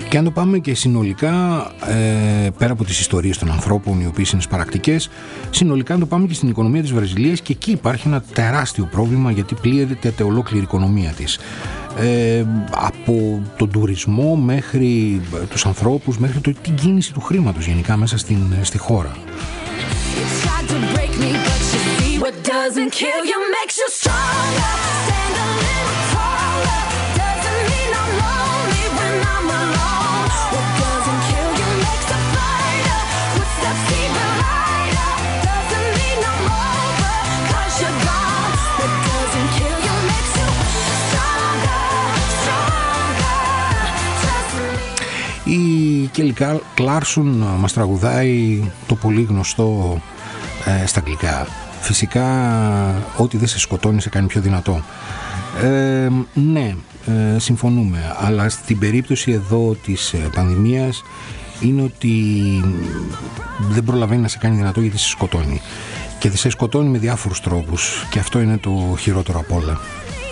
Και αν το πάμε και συνολικά, ε, πέρα από τις ιστορίες των ανθρώπων οι οποίες είναι σπαρακτικές, συνολικά αν το πάμε και στην οικονομία της Βραζιλίας, και εκεί υπάρχει ένα τεράστιο πρόβλημα, γιατί πλήττεται ολόκληρη η οικονομία της. Ε, από τον τουρισμό μέχρι τους ανθρώπους, μέχρι το, την κίνηση του χρήματος γενικά μέσα στην, στη χώρα. Η Kelly Clarkson μας τραγουδάει το πολύ γνωστό ε, στα αγγλικά. Φυσικά ό,τι δεν σε σκοτώνει σε κάνει πιο δυνατό. Ε, ναι, ε, συμφωνούμε, αλλά στην περίπτωση εδώ της ε, πανδημίας είναι ότι δεν προλαβαίνει να σε κάνει δυνατό, γιατί σε σκοτώνει. Και δεν σε σκοτώνει με διάφορους τρόπους, και αυτό είναι το χειρότερο απ' όλα.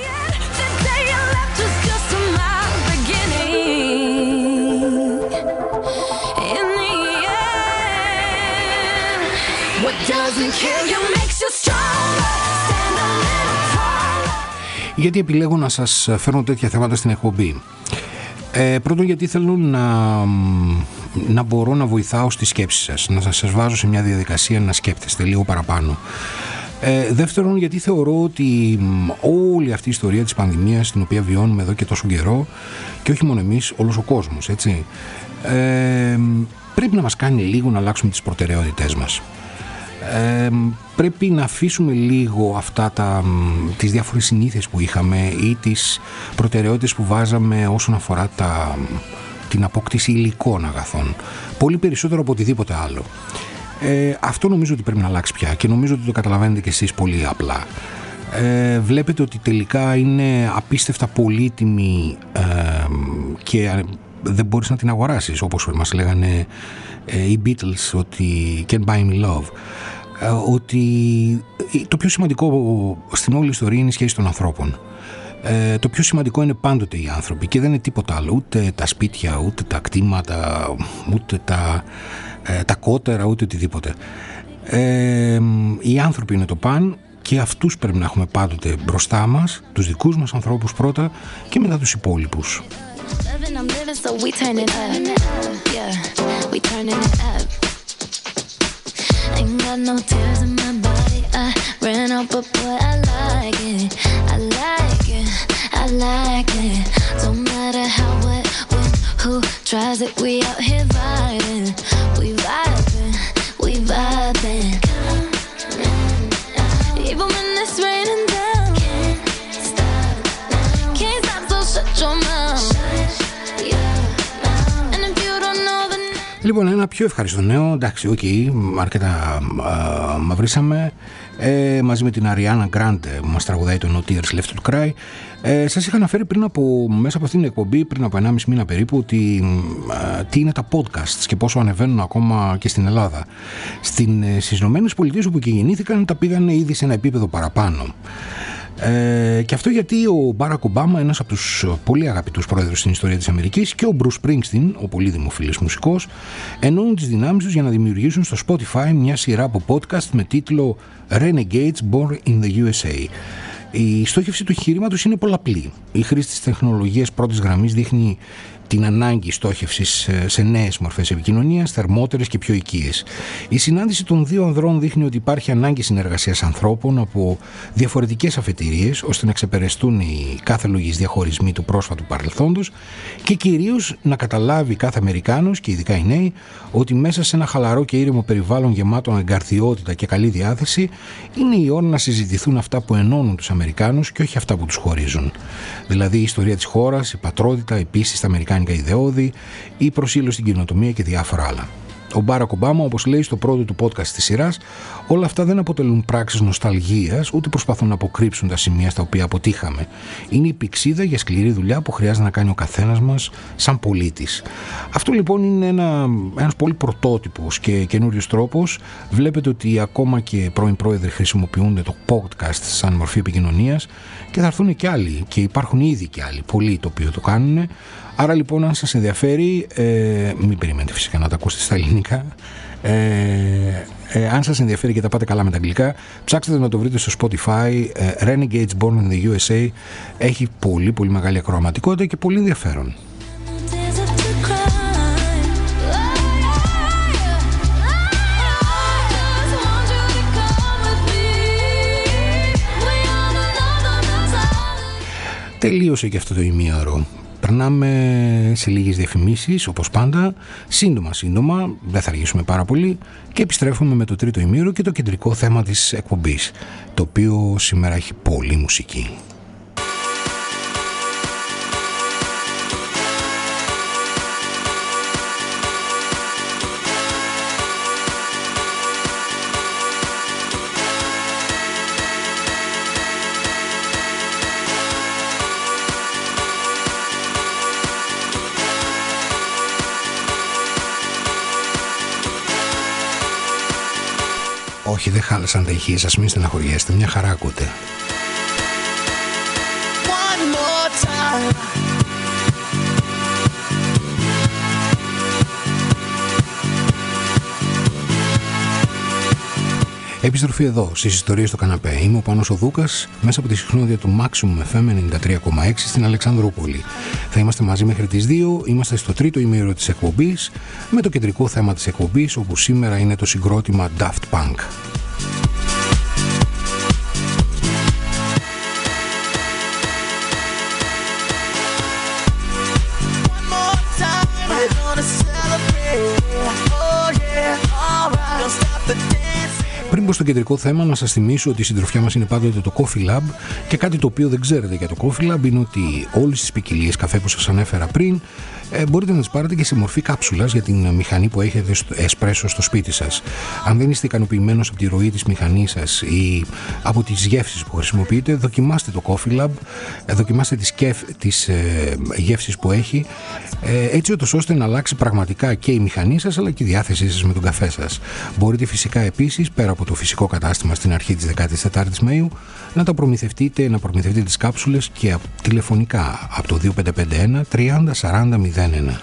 Γιατί επιλέγω να σας φέρνω τέτοια θέματα στην εκπομπή? Ε, πρώτον, γιατί θέλω να, να μπορώ να βοηθάω στη σκέψη σας, να σας βάζω σε μια διαδικασία να σκέπτεστε λίγο παραπάνω. Ε, δεύτερον, γιατί θεωρώ ότι όλη αυτή η ιστορία της πανδημίας, την οποία βιώνουμε εδώ και τόσο καιρό, και όχι μόνο εμείς, όλος ο κόσμος, έτσι, ε, πρέπει να μας κάνει λίγο να αλλάξουμε τις προτεραιότητές μας. Ε, πρέπει να αφήσουμε λίγο αυτά τα, τις διάφορες συνήθειες που είχαμε ή τις προτεραιότητες που βάζαμε όσον αφορά τα, την απόκτηση υλικών αγαθών, πολύ περισσότερο από οτιδήποτε άλλο. Ε, αυτό νομίζω ότι πρέπει να αλλάξει πια, και νομίζω ότι το καταλαβαίνετε κι εσείς πολύ απλά. Ε, βλέπετε ότι τελικά είναι απίστευτα πολύτιμη ε, και δεν μπορείς να την αγοράσεις, όπως μας λέγανε ε, οι Beatles, ότι Can't Buy Me Love. Ε, ότι το πιο σημαντικό στην όλη ιστορία είναι η σχέση των ανθρώπων. Ε, το πιο σημαντικό είναι πάντοτε οι άνθρωποι, και δεν είναι τίποτα άλλο, ούτε τα σπίτια, ούτε τα κτήματα, ούτε τα, ε, τα κότερα, ούτε οτιδήποτε. Ε, οι άνθρωποι είναι το παν, και αυτούς πρέπει να έχουμε πάντοτε μπροστά μας, τους δικούς μας ανθρώπους πρώτα, και μετά τους υπόλοιπους. Living, I'm living, so we turning up. Yeah, we turning it up. Ain't got no tears in my body. I ran out, but boy, I like it. I like it. I like it. Don't matter how, what, when, who tries it. We out here vibing. We vibing. We vibing. Even when it's raining down. Can't stop. Can't stop, so shut your mouth. Λοιπόν, ένα πιο ευχαριστώ νέο, εντάξει, οκ, okay, αρκετά α, μαυρίσαμε, ε, μαζί με την Ariana Grande που μας τραγουδάει το No Tears Left to Cry. Ε, σας είχα αναφέρει πριν από, μέσα από αυτήν την εκπομπή, πριν από ενάμιση μήνα περίπου, ότι α, τι είναι τα podcasts και πόσο ανεβαίνουν ακόμα και στην Ελλάδα. Στην, στις Ηνωμένες Πολιτείες, όπου και γεννήθηκαν, τα πήγανε ήδη σε ένα επίπεδο παραπάνω. Ε, και αυτό γιατί ο Μπάρακ Ομπάμα, ένας από τους πολύ αγαπητούς πρόεδρους στην ιστορία της Αμερικής, και ο Μπρους Σπρίνγκστιν, ο πολύ δημοφιλής μουσικός, ενώνουν τις δυνάμεις τους για να δημιουργήσουν στο Spotify μια σειρά από podcast με τίτλο Renegades Born in the γιου ες έι. Η στόχευση του εγχειρήματος είναι πολλαπλή. Η χρήση της τεχνολογίας πρώτης γραμμής δείχνει την ανάγκη στόχευσης σε νέες μορφές επικοινωνίας, θερμότερες και πιο οικίες. Η συνάντηση των δύο ανδρών δείχνει ότι υπάρχει ανάγκη συνεργασίας ανθρώπων από διαφορετικές αφετηρίες, ώστε να ξεπεραστούν οι κάθε λογείς διαχωρισμοί του πρόσφατου παρελθόντος, και κυρίως να καταλάβει κάθε Αμερικάνος, και ειδικά οι νέοι, ότι μέσα σε ένα χαλαρό και ήρεμο περιβάλλον γεμάτο εγκαρδιότητα και καλή διάθεση, είναι η ώρα να συζητηθούν αυτά που ενώνουν τους Αμερικάνους και όχι αυτά που τους χωρίζουν. Δηλαδή η ιστορία της χώρας, η πατρότητα, επίσης τα αμερικάνικα ιδεώδη, η προσήλωση στην κοινοτομία και διάφορα άλλα. Ο Μπάρακ Ομπάμα, όπως λέει στο πρώτο του podcast της σειράς, όλα αυτά δεν αποτελούν πράξεις νοσταλγίας, ούτε προσπαθούν να αποκρύψουν τα σημεία στα οποία αποτύχαμε. Είναι η πηξίδα για σκληρή δουλειά που χρειάζεται να κάνει ο καθένας μας σαν πολίτης. Αυτό λοιπόν είναι ένα, ένας πολύ πρωτότυπος και καινούριος τρόπος. Βλέπετε ότι ακόμα και πρώην πρόεδροι χρησιμοποιούν το podcast σαν μορφή επικοινωνίας, και θα έρθουν και άλλοι, και υπάρχουν ήδη και άλλοι πολλοί το οποίο το κάνουν. Άρα λοιπόν, αν σας ενδιαφέρει, ε, μην περιμένετε φυσικά να τα ακούσετε στα ελληνικά. Ε, ε, αν σας ενδιαφέρει και τα πάτε καλά με τα αγγλικά, ψάξτε να το βρείτε στο Spotify. ε, Renegades Born in the γιου ες έι έχει πολύ πολύ μεγάλη ακροαματικότητα και πολύ ενδιαφέρον. Τελείωσε και αυτό το ημίωρο. Περνάμε σε λίγες διαφημίσεις, όπως πάντα, σύντομα σύντομα, δεν θα αργήσουμε πάρα πολύ, και επιστρέφουμε με το τρίτο ημίωρο και το κεντρικό θέμα της εκπομπής, το οποίο σήμερα έχει πολύ μουσική. Όχι, δεν χάλασαν τα ηχεία σας, μην στεναχωριέστε, μια χαρά ακούτε. One more time. Επιστροφή εδώ στις ιστορίες στο καναπέ. Είμαι ο Πάνος ο Δούκας, μέσα από τη συχνότητα του Maximum εφ εμ ενενήντα τρία κόμμα έξι στην Αλεξανδρούπολη. Θα είμαστε μαζί μέχρι τις δύο, είμαστε στο τρίτο ημίωρο της εκπομπής, με το κεντρικό θέμα της εκπομπής, όπου σήμερα είναι το συγκρότημα Daft Punk. Πριν πω στο κεντρικό θέμα, να σας θυμίσω ότι η συντροφιά μας είναι πάντοτε το Coffee Lab, και κάτι το οποίο δεν ξέρετε για το Coffee Lab είναι ότι όλες τις ποικιλίες καφέ που σας ανέφερα πριν ε, μπορείτε να τις πάρετε και σε μορφή κάψουλας για την μηχανή που έχετε στο εσπρέσο στο σπίτι σας. Αν δεν είστε ικανοποιημένος από τη ροή της μηχανής σας ή από τις γεύσεις που χρησιμοποιείτε, δοκιμάστε το Coffee Lab, ε, δοκιμάστε τις, κεφ, τις ε, γεύσεις που έχει, ε, έτσι ώστε να αλλάξει πραγματικά και η μηχανή σας αλλά και η διάθεσή σας με τον καφέ σας. Μπορείτε φυσικά επίσης, πέρα από το φυσικό κατάστημα στην αρχή της δεκάτης τέταρτης Μαΐου, να τα προμηθευτείτε, να προμηθευτείτε τις κάψουλες και τηλεφωνικά από το δύο πέντε πέντε ένα τριάντα σαράντα μηδέν ένα.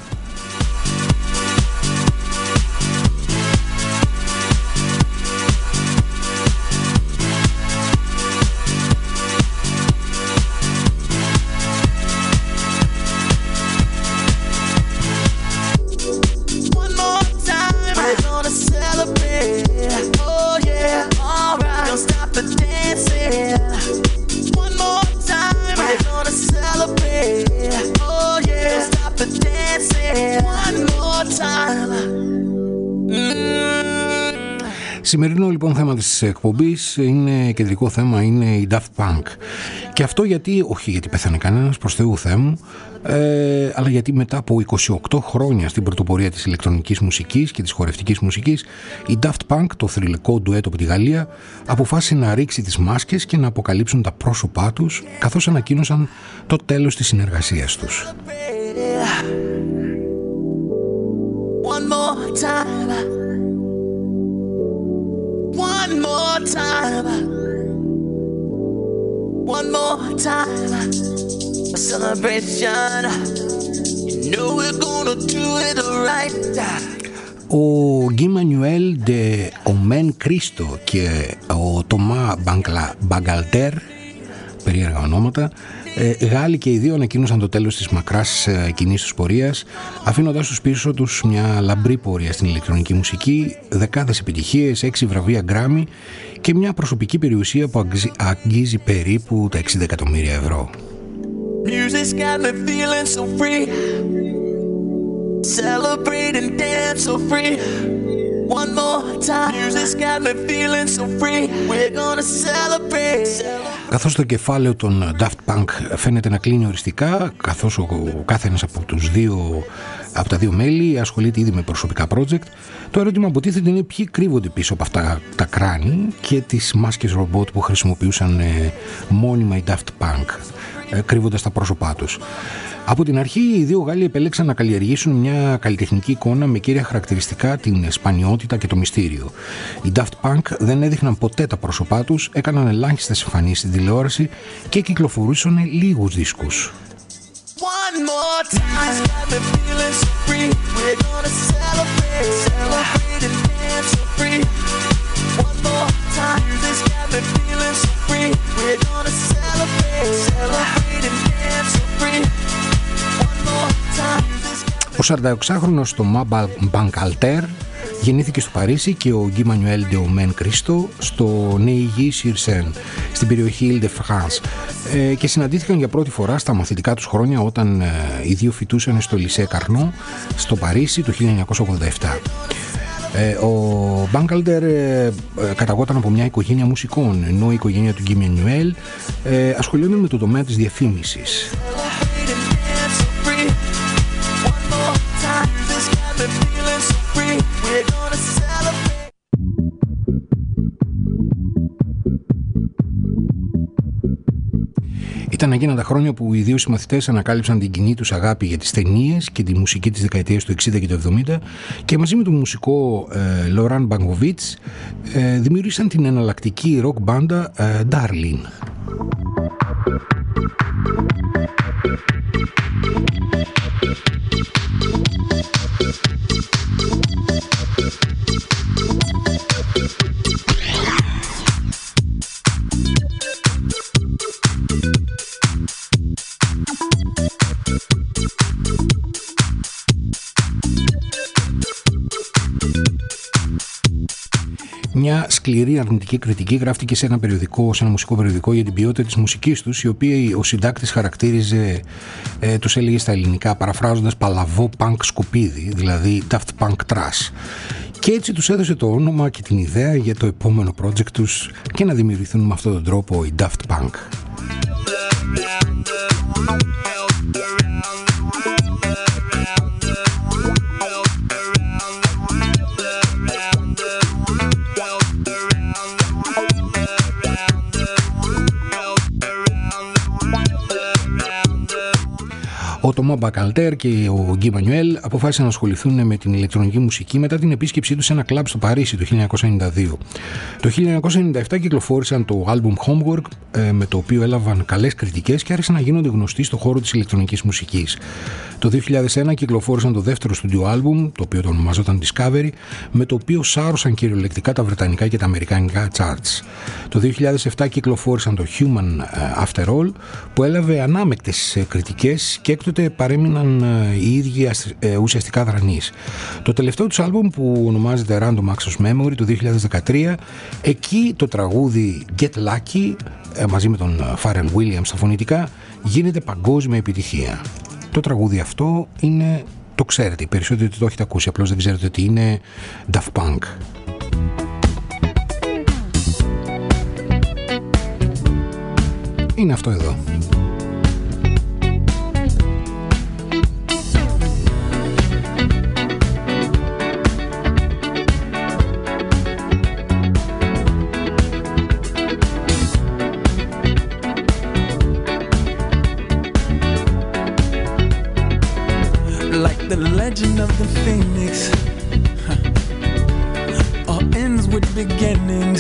Σημερινό λοιπόν θέμα της εκπομπής είναι, κεντρικό θέμα είναι η Daft Punk. Και αυτό γιατί, όχι γιατί πέθανε κανένας, προς Θεού Θεέ μου, ε, αλλά γιατί μετά από είκοσι οκτώ χρόνια στην πρωτοπορία της ηλεκτρονικής μουσικής και της χορευτικής μουσικής, η Daft Punk, το θρυλικό ντουέτο από τη Γαλλία, αποφάσισε να ρίξει τις μάσκες και να αποκαλύψουν τα πρόσωπά τους, καθώς ανακοίνωσαν το τέλος της συνεργασίας τους. One more time. One more time, one more time, a celebration, you know we're gonna do it right. Ο Γκί Μανιουέλ ντε Ομέν Κρίστο και ο Τομά Μπαγκαλτέρ, περίεργα ονόματα, Ε, Γάλλοι και οι δύο ανακοίνωσαν το τέλος της μακράς ε, κοινής τους πορείας, αφήνοντας τους πίσω τους μια λαμπρή πορεία στην ηλεκτρονική μουσική, δεκάδες επιτυχίες, έξι βραβεία Grammy και μια προσωπική περιουσία που αγγίζει, αγγίζει περίπου τα εξήντα εκατομμύρια ευρώ. Music's got me feeling so free. Celebrate and dance so free. One more time. Music's got me feeling so free. We're gonna celebrate. Καθώς το κεφάλαιο των Daft Punk φαίνεται να κλείνει οριστικά, καθώς ο, ο κάθε ένας από, τους δύο, από τα δύο μέλη ασχολείται ήδη με προσωπικά project, το ερώτημα που τίθεται είναι ποιοι κρύβονται πίσω από αυτά τα κράνη και τις μάσκες ρομπότ που χρησιμοποιούσαν ε, μόνιμα οι Daft Punk, ε, κρύβοντας τα πρόσωπά τους. Από την αρχή οι δύο Γάλλοι επέλεξαν να καλλιεργήσουν μια καλλιτεχνική εικόνα με κύρια χαρακτηριστικά την σπανιότητα και το μυστήριο. Οι Daft Punk δεν έδειχναν ποτέ τα πρόσωπά τους, έκαναν ελάχιστες εμφανίσεις στην τηλεόραση και κυκλοφορούσαν λίγους δίσκους. One more time, got me feeling so free. We're gonna celebrate, celebrate and dance so free. One more time, this got me feeling so free. We're gonna celebrate, celebrate and dance so free. One more time, this got me... Ο σαρανταοξάχρονος Τομά Μπανκαλτέρ γεννήθηκε στο Παρίσι και ο Γκί Μανουέλ ντε Ομέν Κρίστο στο Νέιγι-Σιρ-Σεν, στην περιοχή Île-de-France, ε, και συναντήθηκαν για πρώτη φορά στα μαθητικά τους χρόνια όταν ε, οι δύο φοιτούσαν στο Λισέ Καρνό στο Παρίσι το χίλια εννιακόσια ογδόντα επτά. Ε, ο Μπανκαλτέρ ε, ε, καταγόταν από μια οικογένεια μουσικών, ενώ η οικογένεια του Γκί Μανουέλ ε, ασχολούνταν με το τομέα της διαφήμισης. Ήταν εκείνα τα χρόνια που οι δύο συμμαθητές ανακάλυψαν την κοινή τους αγάπη για τις ταινίες και τη μουσική της δεκαετίας του εξήντα και του εβδομήντα και μαζί με τον μουσικό ε, Λοράν Μπαγκοβίτς ε, δημιούργησαν την εναλλακτική ροκ μπάντα ε, Darlene. Μια σκληρή αρνητική κριτική γράφτηκε σε ένα περιοδικό, σε ένα μουσικό περιοδικό για την ποιότητα της μουσικής τους, η οποία ο συντάκτης χαρακτήριζε, ε, τους έλεγε στα ελληνικά, παραφράζοντας, παλαβό punk σκουπίδι, δηλαδή Daft Punk Trash. Και έτσι τους έδωσε το όνομα και την ιδέα για το επόμενο project τους και να δημιουργηθούν με αυτόν τον τρόπο οι Daft Punk. Ο Τομά Μπανκαλτέρ και ο Γκί Μανουέλ αποφάσισαν να ασχοληθούν με την ηλεκτρονική μουσική μετά την επίσκεψή τους σε ένα κλαμπ στο Παρίσι το χίλια εννιακόσια ενενήντα δύο. Το χίλια εννιακόσια ενενήντα επτά κυκλοφόρησαν το άλμπουμ Homework, με το οποίο έλαβαν καλές κριτικές και άρχισαν να γίνονται γνωστοί στον χώρο της ηλεκτρονικής μουσικής. Το δύο χιλιάδες ένα κυκλοφόρησαν το δεύτερο στούντιο άλμπουμ, το οποίο το ονομάζονταν Discovery, με το οποίο σάρωσαν κυριολεκτικά τα βρετανικά και τα αμερικανικά charts. Το δύο χιλιάδες επτά κυκλοφόρησαν το Human After All, που έλαβε ανάμεκτες κριτικές και έκτοτε παρέμειναν οι ίδιοι ουσιαστικά δρανείς. Το τελευταίο τους άλμπουμ, που ονομάζεται Random Access Memory, το δύο χιλιάδες δεκατρία, εκεί το τραγούδι Get Lucky μαζί με τον Pharrell Williams στα φωνητικά γίνεται παγκόσμια επιτυχία. Το τραγούδι αυτό είναι, το ξέρετε, οι περισσότεροι το έχετε ακούσει, απλώς δεν ξέρετε τι είναι, Daft Punk. Είναι αυτό εδώ. The legend of the phoenix huh. All ends with beginnings.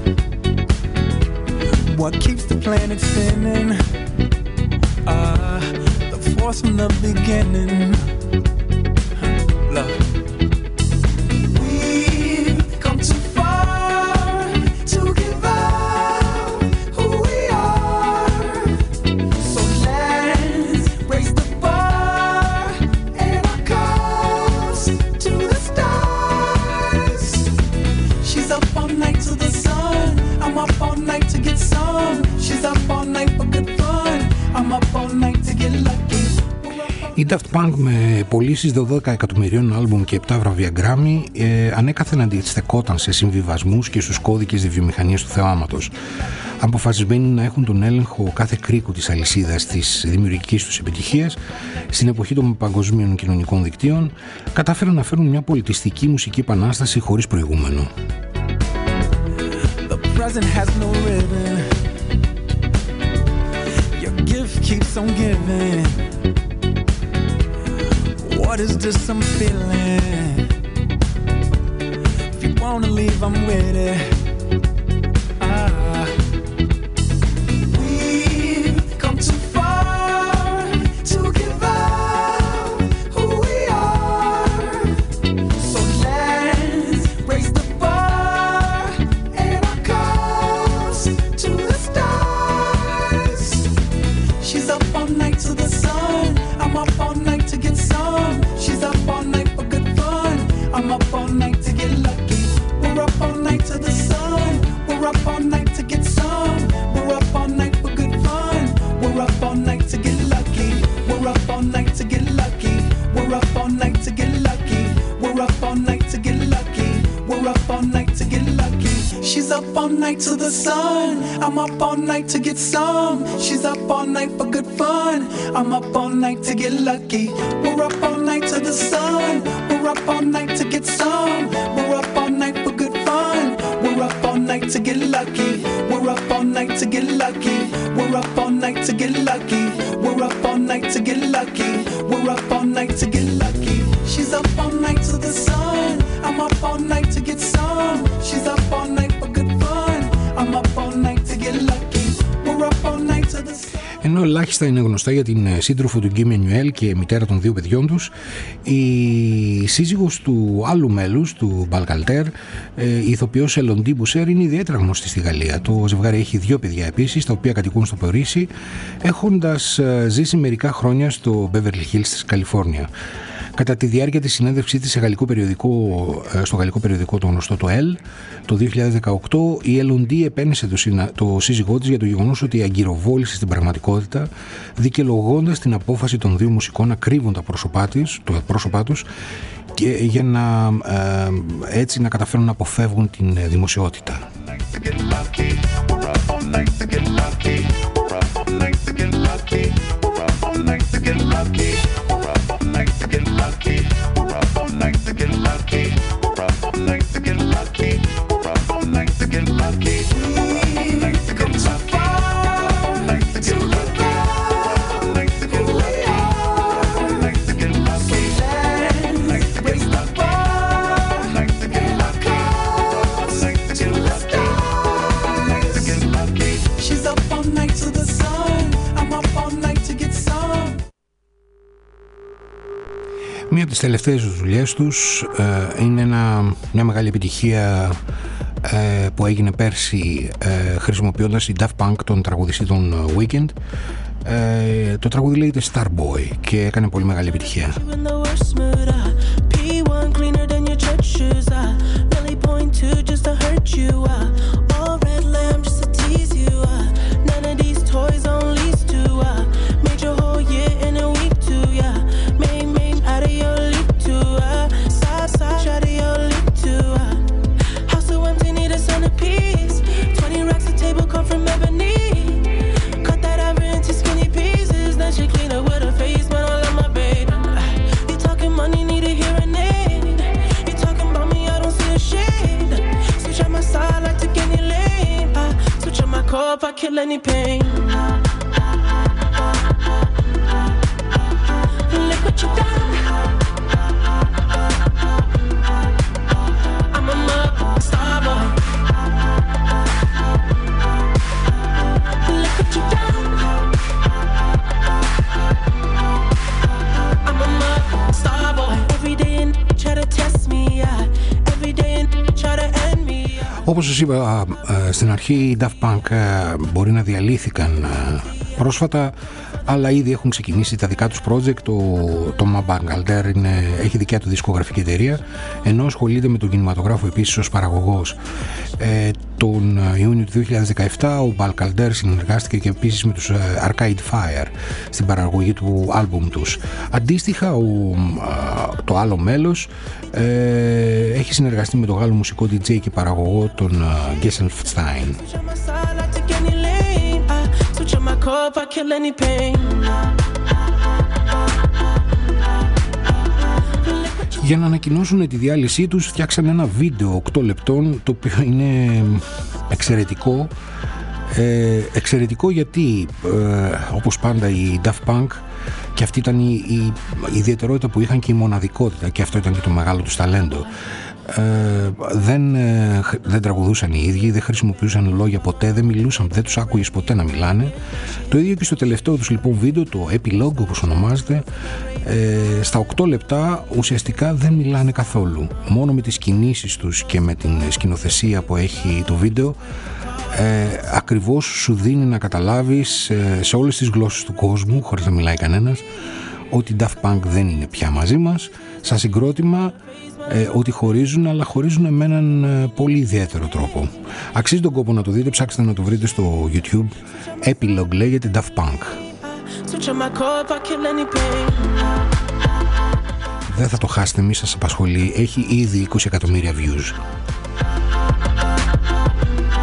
What keeps the planet spinning? Ah, uh, the force from the beginning. Huh. Love. We've come too far to give up who we are. So let's raise the Η Daft Punk, με πωλήσεις δώδεκα εκατομμυρίων άλμπουμ και επτά βραβεία Grammy, ε, ανέκαθεν αντιστεκόταν σε συμβιβασμούς και στους κώδικες της βιομηχανίας του θεάματος. Αποφασισμένοι να έχουν τον έλεγχο κάθε κρίκου της αλυσίδας της δημιουργικής τους επιτυχίας, στην εποχή των παγκοσμίων κοινωνικών δικτύων, κατάφεραν να φέρουν μια πολιτιστική μουσική επανάσταση χωρίς προηγούμενο. The present has no ribbon. Your gift keeps on giving. What is this I'm feeling? If you wanna leave, I'm with it. Ah. We've come too far to give up all night to the sun. I'm up all night to get some. She's up all night for good fun. I'm up all night to get lucky. We're up all night to the sun. We're up all night to get some. We're up all night for good fun. We're up all night to get lucky. We're up all night to get lucky. We're up all night to get lucky. We're up all night to get lucky. We're up all night to get lucky. She's up all night to the sun. I'm up all night to get some. She's up all night for good fun. I'm up all night to get lucky. We're up all night to the sun. Ενώ ελάχιστα είναι γνωστά για την σύντροφο του Γκί Μενιουέλ και μητέρα των δύο παιδιών τους, η σύζυγος του άλλου μέλους, του Μπαλκαλτέρ, η ηθοποιός Ελοντί Μπουσέρ, είναι ιδιαίτερα γνωστή στη Γαλλία. Το ζευγάρι έχει δύο παιδιά επίσης, τα οποία κατοικούν στο Παρίσι, έχοντας ζήσει μερικά χρόνια στο Beverly Hills της Καλιφόρνια. Κατά τη διάρκεια της συνέντευξής της σε γαλλικό περιοδικό, στο γαλλικό περιοδικό το γνωστό το Elle, το δύο χιλιάδες δεκαοκτώ, η Ελοντί επένεσε το, συνα... το σύζυγό της για το γεγονός ότι αγκυροβόλησε στην πραγματικότητα, δικαιολογώντας την απόφαση των δύο μουσικών να κρύβουν τα πρόσωπά, της, το πρόσωπά τους και για να ε, έτσι να καταφέρουν να αποφεύγουν την δημοσιότητα. Μία από τις τελευταίες δουλειές τους ε, είναι ένα, μια μεγάλη επιτυχία ε, που έγινε πέρσι ε, χρησιμοποιώντας η Daft Punk, τον τραγουδιστή των Weekend. Ε, το τραγούδι λέγεται Starboy και έκανε πολύ μεγάλη επιτυχία. If I kill any pain, look what you done. I'm a mug star boy. Look what you done. I'm a mug star boy. Every day and try to test me, yeah. Every day and try to end me. Όπως σας είπα στην αρχή, οι Daft Punk μπορεί να διαλύθηκαν πρόσφατα, αλλά ήδη έχουν ξεκινήσει τα δικά τους project. Το, το Μπαλκαλτέρ έχει δικιά του δισκογραφική εταιρεία, ενώ ασχολείται με τον κινηματογράφο επίσης ως παραγωγός. Ε, τον Ιούνιο του δύο χιλιάδες δεκαεπτά ο Μπαλκαλτέρ συνεργάστηκε και επίσης με τους Arcade Fire στην παραγωγή του άλμπουμ τους. Αντίστοιχα, ο, το άλλο μέλος ε, έχει συνεργαστεί με τον Γάλλο μουσικό ντι τζέι και παραγωγό τον Gesellstein. Για να ανακοινώσουν τη διάλυσή τους, φτιάξαν ένα βίντεο οκτώ λεπτών, το οποίο είναι εξαιρετικό. Ε, εξαιρετικό γιατί ε, όπως πάντα οι Daft Punk, και αυτή ήταν η, η, η ιδιαιτερότητα που είχαν και η μοναδικότητα, και αυτό ήταν και το μεγάλο τους ταλέντο. Ε, δεν, ε, δεν τραγουδούσαν οι ίδιοι, δεν χρησιμοποιούσαν λόγια ποτέ, δεν μιλούσαν, δεν τους άκουγες ποτέ να μιλάνε. Το ίδιο και στο τελευταίο τους λοιπόν βίντεο, το Epilogue όπως ονομάζεται, ε, στα οκτώ λεπτά ουσιαστικά δεν μιλάνε καθόλου. Μόνο με τις κινήσεις τους και με την σκηνοθεσία που έχει το βίντεο, ε, ακριβώς σου δίνει να καταλάβεις ε, σε όλες τις γλώσσες του κόσμου, χωρίς να μιλάει κανένας, ότι οι Daft Punk δεν είναι πια μαζί μας, σαν συγκρότημα, ε, ότι χωρίζουν, αλλά χωρίζουν με έναν ε, πολύ ιδιαίτερο τρόπο. Αξίζει τον κόπο να το δείτε, ψάξτε να το βρείτε στο YouTube. Epilogue λέγεται, Daft Punk. Δεν θα το χάσετε, μη σας απασχολεί, έχει ήδη είκοσι εκατομμύρια views.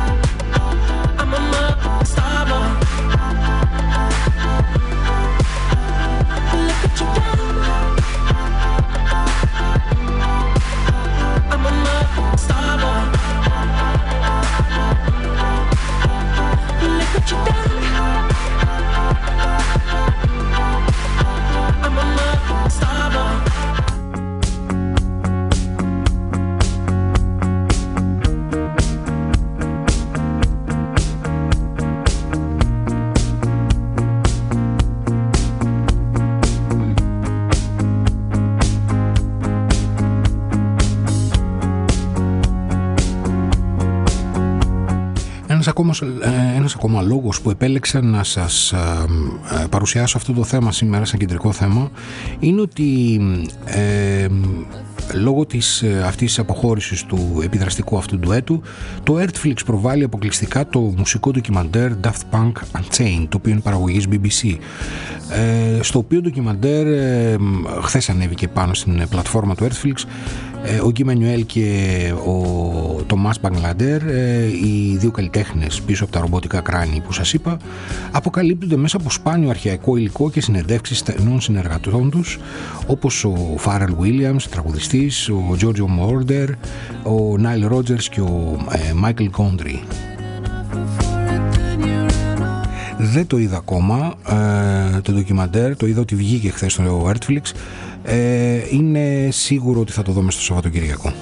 Ένας ακόμα, ένας ακόμα λόγος που επέλεξα να σας παρουσιάσω αυτό το θέμα σήμερα σαν κεντρικό θέμα είναι ότι ε, λόγω της, αυτής της αποχώρησης του επιδραστικού αυτού ντουέτου, το Earthflix προβάλλει αποκλειστικά το μουσικό ντοκιμαντέρ Daft Punk Unchained, το οποίο είναι παραγωγής μπι μπι σι, ε, στο οποίο ντοκιμαντέρ ε, χθες ανέβηκε πάνω στην πλατφόρμα του Earthflix. Ο Γκί Μανιουέλ και ο Τομάς Μπαγκλαντέρ, οι δύο καλλιτέχνες πίσω από τα ρομποτικά κράνη που σας είπα, αποκαλύπτονται μέσα από σπάνιο αρχαιακό υλικό και συνεντεύξεις στενών συνεργατών τους, όπως ο Φάρελ Βίλιαμς, τραγουδιστής, ο Τζόρτζιο Μόρντερ, ο Νάιλ Ρότζερς και ο Μάικλ Κόντρι. Δεν το είδα ακόμα ε, το ντοκιμαντέρ, το είδα ότι βγήκε χθες στο Earthflix. Ε, είναι σίγουρο ότι θα το δούμε στο Σαββατοκυριακό.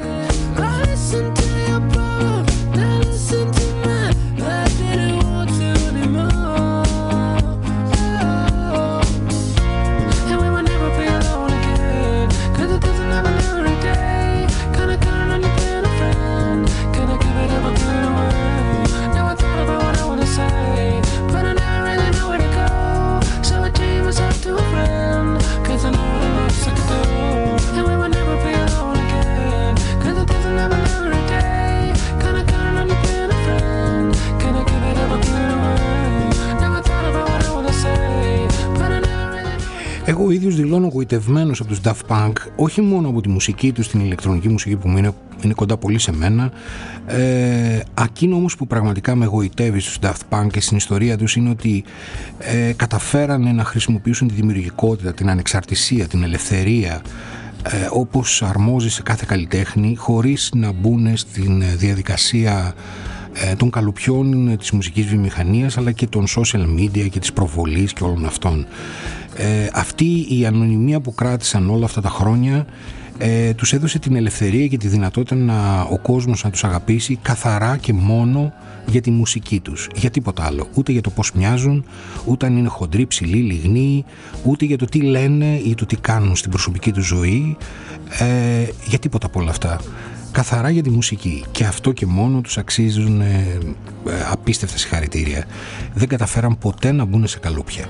Εγώ ο ίδιος δηλώνω γοητευμένος από τους Daft Punk, όχι μόνο από τη μουσική τους, την ηλεκτρονική μουσική που είναι, είναι κοντά πολύ σε μένα. Ε, εκείνο όμως που πραγματικά με γοητεύει στους Daft Punk και στην ιστορία τους είναι ότι ε, καταφέρανε να χρησιμοποιήσουν τη δημιουργικότητα, την ανεξαρτησία, την ελευθερία, ε, όπως αρμόζει σε κάθε καλλιτέχνη, χωρίς να μπουν στην διαδικασία ε, των καλουπιών της μουσικής βιομηχανίας, αλλά και των social media και της προβολής και όλων αυτών. Ε, αυτή η ανωνυμία που κράτησαν όλα αυτά τα χρόνια ε, τους έδωσε την ελευθερία και τη δυνατότητα να, ο κόσμος να τους αγαπήσει καθαρά και μόνο για τη μουσική τους, για τίποτα άλλο, ούτε για το πώς μοιάζουν, ούτε αν είναι χοντροί, ψηλοί, λιγνοί, ούτε για το τι λένε ή το τι κάνουν στην προσωπική τους ζωή, ε, για τίποτα από όλα αυτά. Καθαρά για τη μουσική, και αυτό και μόνο τους αξίζουν ε, ε, απίστευτα συγχαρητήρια. Δεν καταφέραν ποτέ να μπουν σε καλούπια.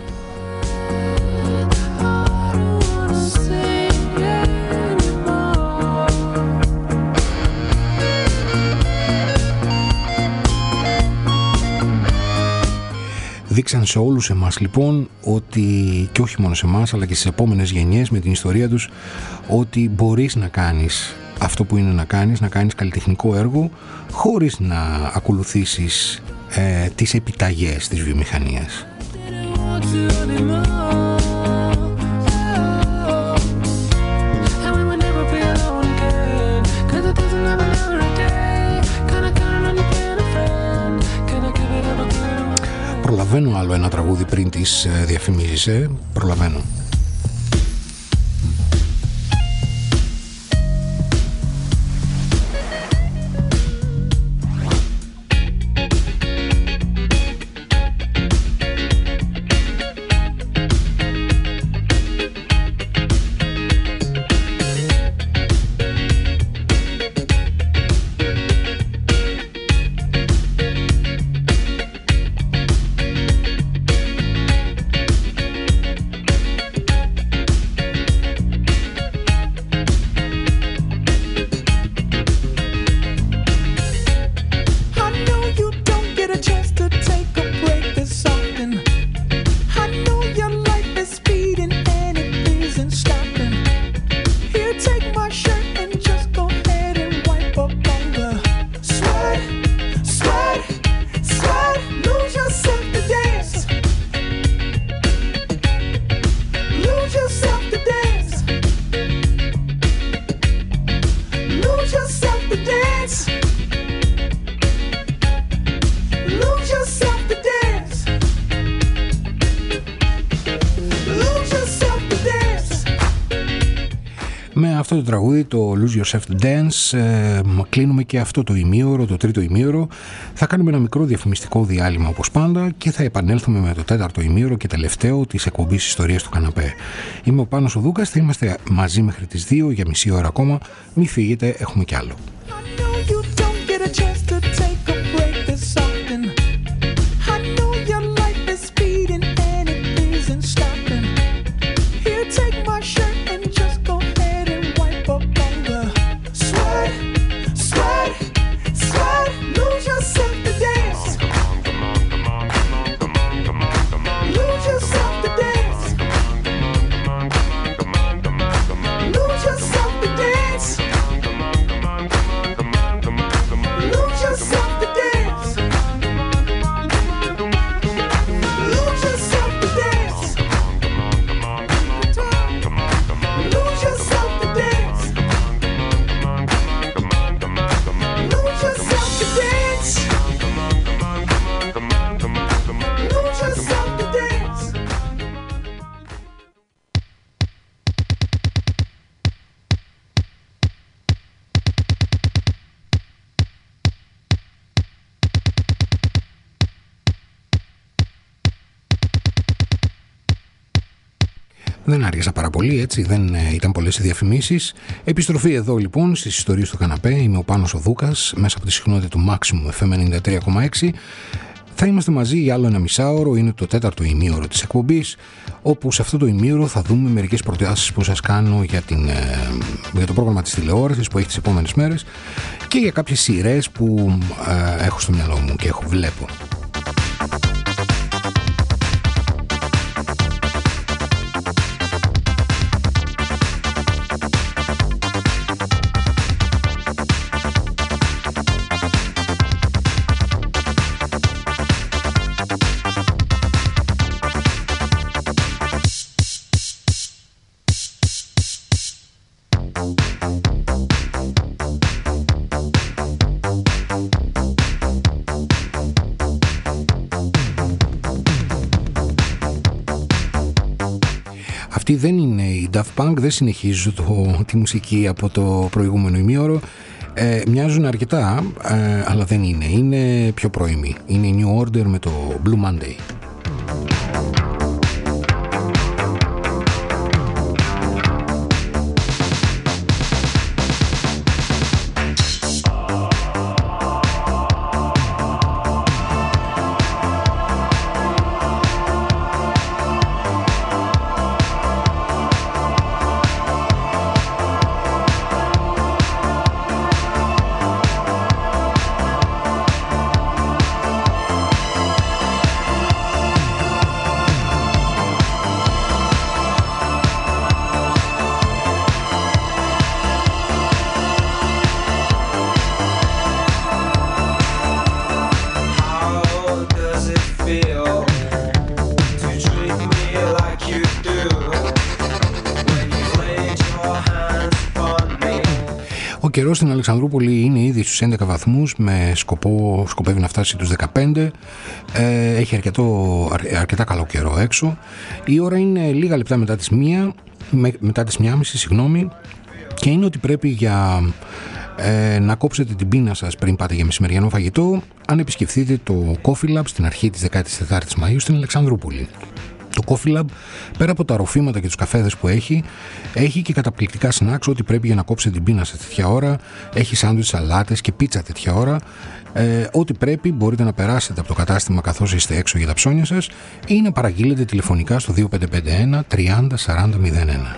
Δείξαν σε όλους εμάς λοιπόν ότι, και όχι μόνο σε εμάς αλλά και στις επόμενες γενιές με την ιστορία τους, ότι μπορείς να κάνεις αυτό που είναι να κάνεις, να κάνεις καλλιτεχνικό έργο χωρίς να ακολουθήσεις ε, τις επιταγές της βιομηχανίας. Προλαβαίνω άλλο ένα τραγούδι πριν τις διαφημίσεις, ε? Προλαβαίνω. Αυτό το τραγούδι, το Lose Yourself to Dance, ε, κλείνουμε και αυτό το ημίωρο, το τρίτο ημίωρο. Θα κάνουμε ένα μικρό διαφημιστικό διάλειμμα όπως πάντα και θα επανέλθουμε με το τέταρτο ημίωρο και τελευταίο της εκπομπής Ιστορίας του Καναπέ. Είμαι ο Πάνος ο Δούκας, θα είμαστε μαζί μέχρι τις δύο για μισή ώρα ακόμα. Μη φύγετε, έχουμε κι άλλο. Δεν άργησα πάρα πολύ, έτσι, δεν ε, ήταν πολλές οι διαφημίσεις. Επιστροφή εδώ λοιπόν στις ιστορίες του καναπέ. Είμαι ο Πάνος ο Δούκας, μέσα από τη συχνότητα του Maximum εφ εμ ενενήντα τρία κόμμα έξι. Θα είμαστε μαζί για άλλο ένα μισάωρο, είναι το τέταρτο ημίωρο της εκπομπής, όπου σε αυτό το ημίωρο θα δούμε μερικές προτάσεις που σας κάνω για, την, ε, για το πρόγραμμα της τηλεόρασης που έχει τις επόμενες μέρες και για κάποιες σειρές που ε, έχω στο μυαλό μου και έχω βλέπω. Αυτή δεν είναι η Daft Punk, δεν συνεχίζω το, τη μουσική από το προηγούμενο ημίωρο. Ε, μοιάζουν αρκετά, ε, αλλά δεν είναι. Είναι πιο πρώιμη. Είναι η New Order με το Blue Monday. Ο καιρός στην Αλεξανδρούπολη είναι ήδη στους έντεκα βαθμούς, με σκοπό, σκοπεύει να φτάσει τους δεκαπέντε. Ε, έχει αρκετό, αρκετά καλό καιρό έξω. Η ώρα είναι λίγα λεπτά μετά τις μία, με, μετά τις μία και μισή, συγγνώμη, και είναι ότι πρέπει για ε, να κόψετε την πείνα σας πριν πάτε για μεσημεριανό φαγητό, αν επισκεφθείτε το Coffee Lab στην αρχή της δεκατέσσερις Μαΐου στην Αλεξανδρούπολη. Το Coffee Lab, πέρα από τα ροφήματα και τους καφέδες που έχει, έχει και καταπληκτικά σνακς, ό,τι πρέπει για να κόψετε την πείνα σε τέτοια ώρα. Έχει σάντουιτς, σαλάτες και πίτσα τέτοια ώρα. Ε, ό,τι πρέπει μπορείτε να περάσετε από το κατάστημα καθώς είστε έξω για τα ψώνια σας ή να παραγγείλετε τηλεφωνικά στο δύο πέντε πέντε ένα τριάντα σαράντα μηδέν ένα.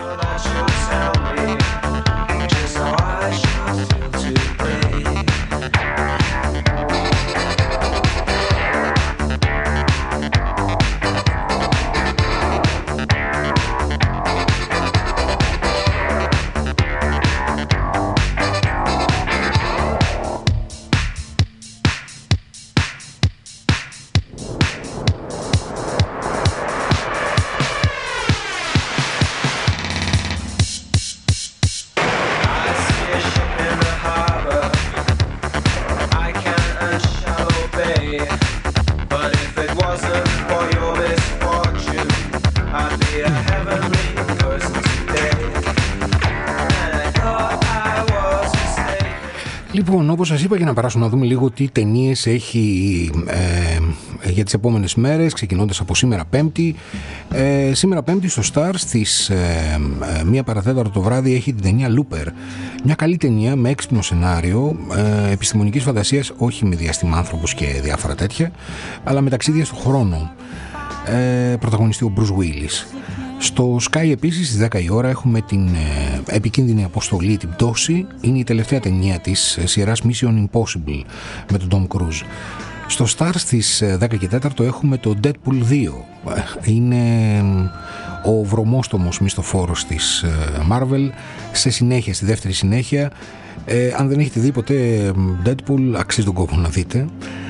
Λοιπόν, όπως σας είπα, για να περάσουμε να δούμε λίγο τι ταινίες έχει ε, για τις επόμενες μέρες, ξεκινώντας από σήμερα Πέμπτη. Ε, σήμερα Πέμπτη στο Star στις ε, ε, μία παρατέταρτο το βράδυ έχει την ταινία Looper. Μια καλή ταινία με έξυπνο σενάριο, ε, επιστημονικής φαντασίας, όχι με διαστημάνθρωπους και διάφορα τέτοια, αλλά με ταξίδια στον χρόνο. Ε, πρωταγωνιστεί ο Bruce Willis. Στο Sky επίσης στις δέκα η ώρα έχουμε την ε, επικίνδυνη αποστολή, την πτώση. Είναι η τελευταία ταινία της ε, σειράς Mission Impossible με τον Tom Cruise. Στο Star στις ε, δέκα και τέσσερα έχουμε το Deadpool δύο. Είναι ε, ο βρωμόστομος μισθοφόρος της ε, Marvel, σε συνέχεια, στη δεύτερη συνέχεια. Ε, αν δεν έχετε δει ποτέ Deadpool, αξίζει τον κόπο να δείτε.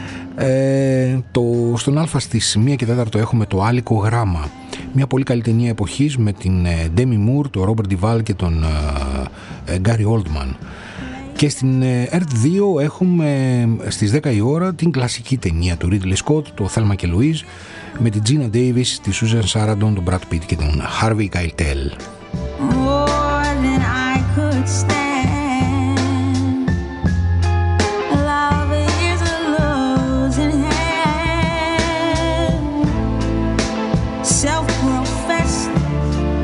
Ε, το, στον Α στις μία και τέσσερα έχουμε το Άλικο Γράμμα, μια πολύ καλή ταινία εποχής με την Demi Moore, τον Robert Duvall και τον ε, Gary Oldman. Και στην Earth δύο έχουμε στις δέκα η ώρα την κλασική ταινία του Ridley Scott, το Thelma και Louise, με την Gina Davis, τη Susan Sarandon, τον Brad Pitt και τον Harvey Keitel. More than I could stand. Self-professed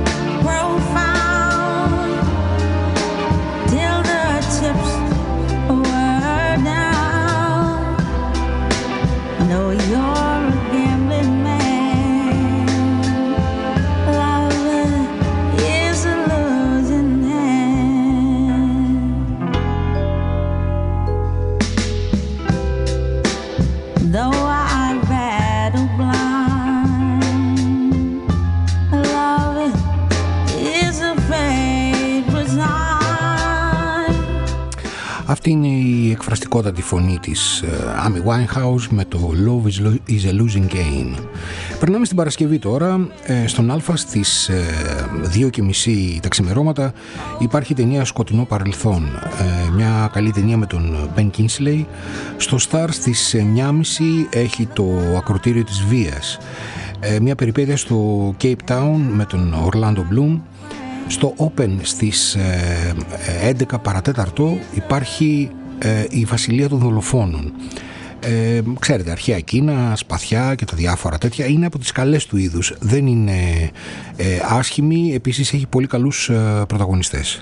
Αυτή είναι η εκφραστικότατη φωνή της Amy Winehouse με το Love is a Losing Game. Περνάμε στην Παρασκευή τώρα. Στον Α στις δύο και μισή τα ξημερώματα υπάρχει ταινία Σκοτεινό Παρελθόν, μια καλή ταινία με τον Ben Kingsley. Στο Star στις εννιά και μισή έχει το Ακροτήριο της Βίας, μια περιπέτεια στο Cape Town με τον Orlando Bloom. Στο Open στις έντεκα παρατέταρτο υπάρχει η Βασιλεία των Δολοφόνων. Ε, ξέρετε, αρχαία Κίνα, σπαθιά και τα διάφορα τέτοια. Είναι από τις καλές του είδους, δεν είναι ε, άσχημη. Επίσης έχει πολύ καλούς ε, πρωταγωνιστές.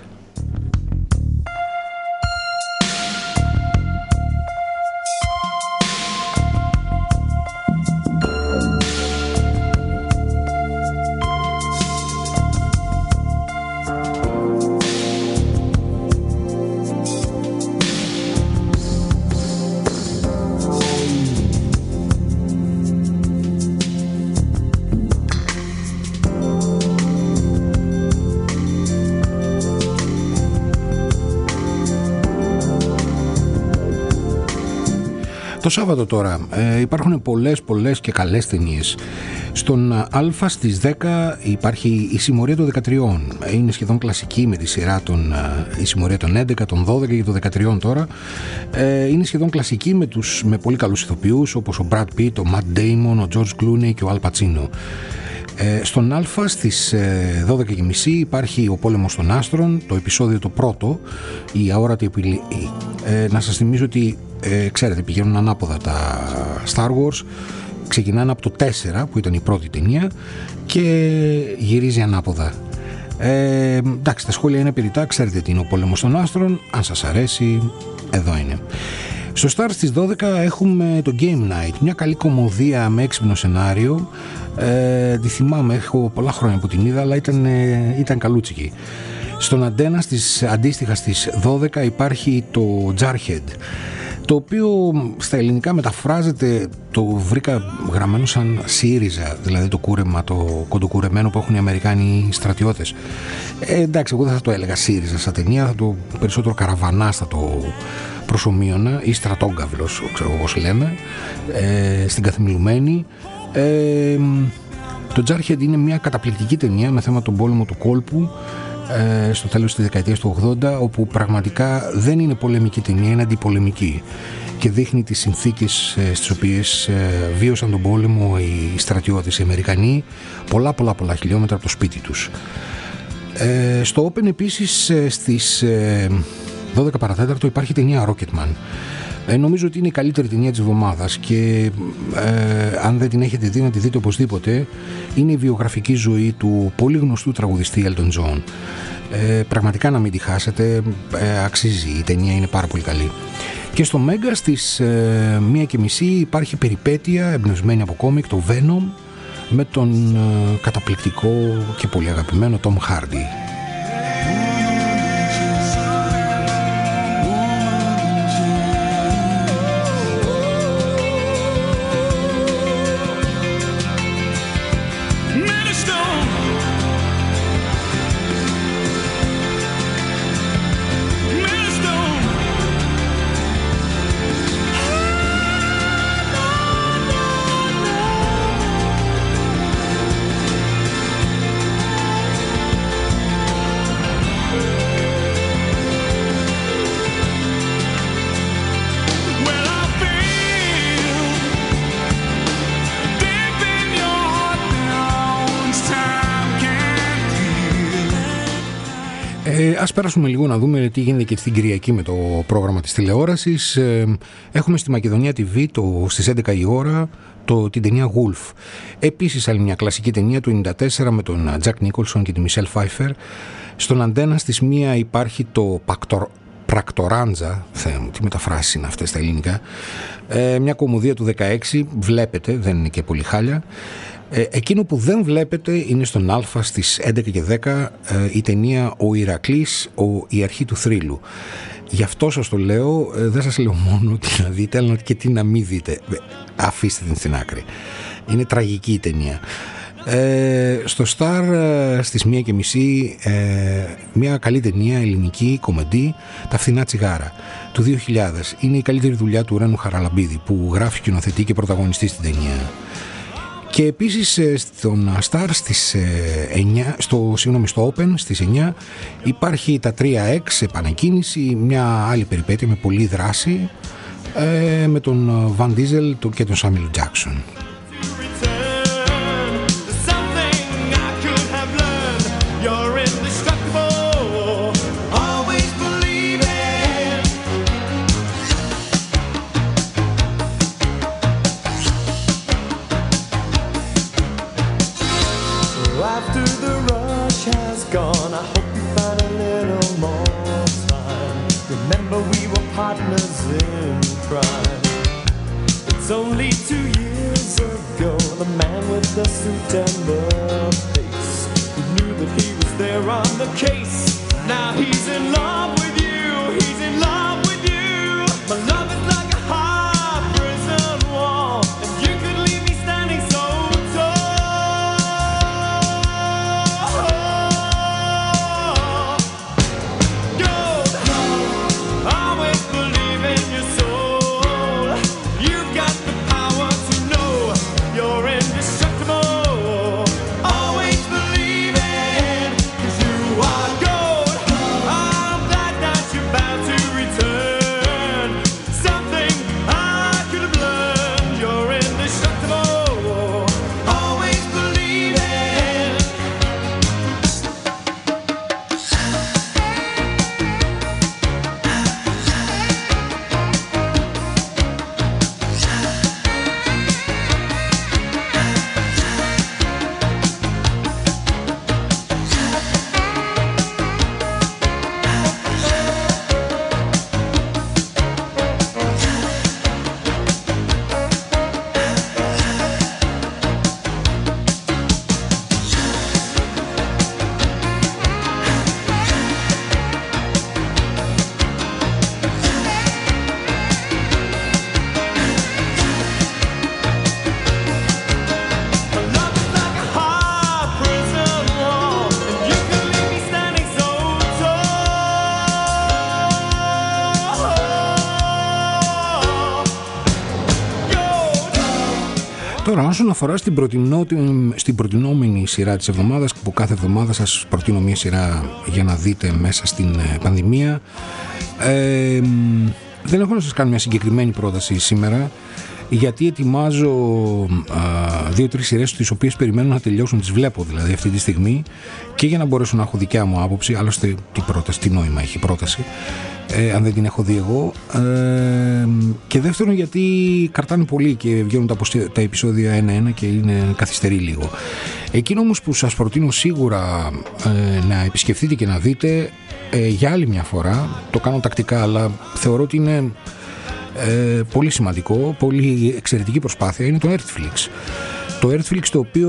Το Σάββατο τώρα ε, υπάρχουν πολλές πολλές και καλές ταινίες. Στον Α στις δέκα υπάρχει η Συμμορία των δεκατριών. Είναι σχεδόν κλασική με τη σειρά των, η Συμμορία των έντεκα, των δώδεκα και των δεκατριών τώρα. Ε, είναι σχεδόν κλασική με, τους, με πολύ καλούς ηθοποιούς όπως ο Brad Pitt, ο Matt Damon, ο George Clooney και ο Al Pacino. Ε, στον Α στις ε, δώδεκα και μισή υπάρχει ο Πόλεμος των Άστρων, το επεισόδιο το πρώτο, η αόρατη επιλογή. Ε, να σας θυμίζω ότι ε, ξέρετε, πηγαίνουν ανάποδα τα Star Wars. Ξεκινάνε από το τέσσερα που ήταν η πρώτη ταινία και γυρίζει ανάποδα. Ε, εντάξει, τα σχόλια είναι περιττά, ξέρετε τι είναι ο Πόλεμος των Άστρων. Αν σας αρέσει, εδώ είναι. Στο Star στις δώδεκα έχουμε το Game Night, μια καλή κομμωδία με έξυπνο σενάριο. Ε, τη θυμάμαι, έχω πολλά χρόνια που την είδα, αλλά ήταν, ε, ήταν καλούτσικη. Στον Αντένα στις, αντίστοιχα στις δώδεκα υπάρχει το Jarhead, το οποίο στα ελληνικά μεταφράζεται, το βρήκα γραμμένο σαν ΣΥΡΙΖΑ, δηλαδή το κούρεμα, το κοντοκουρεμένο που έχουν οι Αμερικάνοι στρατιώτες. Ε, εντάξει, εγώ δεν θα το έλεγα ΣΥΡΙΖΑ στα ταινία, θα το περισσότερο καραβανάς θα το προσομείωνα, ή στρατόγκαυλος, ξέρω όπως λέμε, ε, στην καθημιλουμένη. Ε, το Jarhead είναι μια καταπληκτική ταινία με θέμα τον πόλεμο του κόλπου, ε, στο τέλος της δεκαετίας του ογδόντα, όπου πραγματικά δεν είναι πολεμική ταινία, είναι αντιπολεμική και δείχνει τις συνθήκες ε, στις οποίες ε, βίωσαν τον πόλεμο οι στρατιώτες οι Αμερικανοί πολλά πολλά πολλά χιλιόμετρα από το σπίτι τους. Ε, στο Open επίσης ε, στις ε, δώδεκα παρατέταρτο υπάρχει ταινία Rocketman. Ε, νομίζω ότι είναι η καλύτερη ταινία της εβδομάδας και ε, αν δεν την έχετε δει να τη δείτε οπωσδήποτε. Είναι η βιογραφική ζωή του πολύ γνωστού τραγουδιστή Elton John. Ε, πραγματικά να μην τη χάσετε, ε, αξίζει, η ταινία είναι πάρα πολύ καλή. Και στο Mega στις ε, μία και μισή υπάρχει περιπέτεια εμπνευσμένη από κόμικ, το Venom, με τον ε, καταπληκτικό και πολύ αγαπημένο Tom Hardy. Ε, ας πέρασουμε λίγο να δούμε τι γίνεται και στην Κυριακή με το πρόγραμμα της τηλεόρασης. Ε, έχουμε στη Μακεδονία τι βι το, στις έντεκα η ώρα το, την ταινία Wolf. Επίσης άλλη μια κλασική ταινία του ενενήντα τέσσερα με τον Jack Nicholson και τη Μισελ Φάιφερ. Στον Αντένα στις μία υπάρχει το Πακτορ, Πρακτοράντζα, Θεέ μου, τι μεταφράσεις είναι αυτές στα ελληνικά. Ε, μια κομμωδία του δεκαέξι, βλέπετε, δεν είναι και πολύ χάλια. Ε, εκείνο που δεν βλέπετε είναι στον Α στις έντεκα και δέκα ε, η ταινία «Ο Ηρακλής, ο, η αρχή του θρύλου». Γι' αυτό σας το λέω, ε, δεν σας λέω μόνο τι να δείτε, αλλά και τι να μην δείτε. Αφήστε την στην άκρη. Είναι τραγική η ταινία. Ε, στο Star στις μία και μισή ε, μια καλή ταινία, ελληνική, κομμεντή, Τα φθηνά τσιγάρα του δύο χιλιάδες. Είναι η καλύτερη δουλειά του Ρένου Χαραλαμπίδη, που γράφει, σκηνοθετεί και πρωταγωνιστεί στην ταινία. Και επίσης στον Star στις εννιά, στο, συγγνώμη, στο Open στις εννιά υπάρχει τα τρία εξ επανεκκίνηση, μια άλλη περιπέτεια με πολλή δράση, ε, με τον Van Diesel και τον Samuel Jackson. Partners in crime. It's only two years ago. The man with the suit and the face, who knew that he was there on the case. Now he's in love with you. He's in love with you. My love is like a high prison wall, and you could leave me standing so tall. Gold, always believe in your soul. You've got the power to know you're indestructible. Always believe it, 'cause you are gold. I'm glad that you're bound to return. Something I could have learned. You're indestructible. Always believe it. Τώρα, όσον αφορά στην, προτινό, στην προτινόμενη σειρά της εβδομάδας, που κάθε εβδομάδα σας προτείνω μια σειρά για να δείτε μέσα στην πανδημία, ε, δεν έχω να σας κάνω μια συγκεκριμένη πρόταση σήμερα, γιατί ετοιμάζω δύο-τρεις σειρές τις οποίες περιμένω να τελειώσουν, τις βλέπω δηλαδή αυτή τη στιγμή, και για να μπορέσω να έχω δικιά μου άποψη. Άλλωστε, τι πρόταση, τι νόημα έχει η πρόταση, ε, αν δεν την έχω δει εγώ, ε, και δεύτερον γιατί καρτάνε πολύ και βγαίνουν τα, τα επεισόδια ένα-ένα και είναι καθυστερεί λίγο. Εκείνο όμως που σας προτείνω σίγουρα ε, να επισκεφτείτε και να δείτε, ε, για άλλη μια φορά, το κάνω τακτικά αλλά θεωρώ ότι είναι ε, πολύ σημαντικό, πολύ εξαιρετική προσπάθεια, είναι το Earthflix. Το Earthflix, το οποίο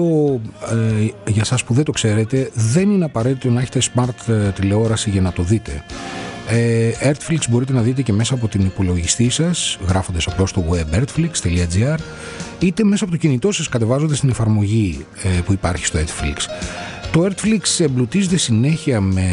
ε, για σας που δεν το ξέρετε, δεν είναι απαραίτητο να έχετε smart ε, τηλεόραση για να το δείτε. Ε, Earthflix μπορείτε να δείτε και μέσα από την υπολογιστή σας, γράφοντας απλώς το web earthflix τελεία gr, είτε μέσα από το κινητό σας κατεβάζοντας την εφαρμογή ε, που υπάρχει στο Earthflix. Το Earthflix εμπλουτίζεται συνέχεια με,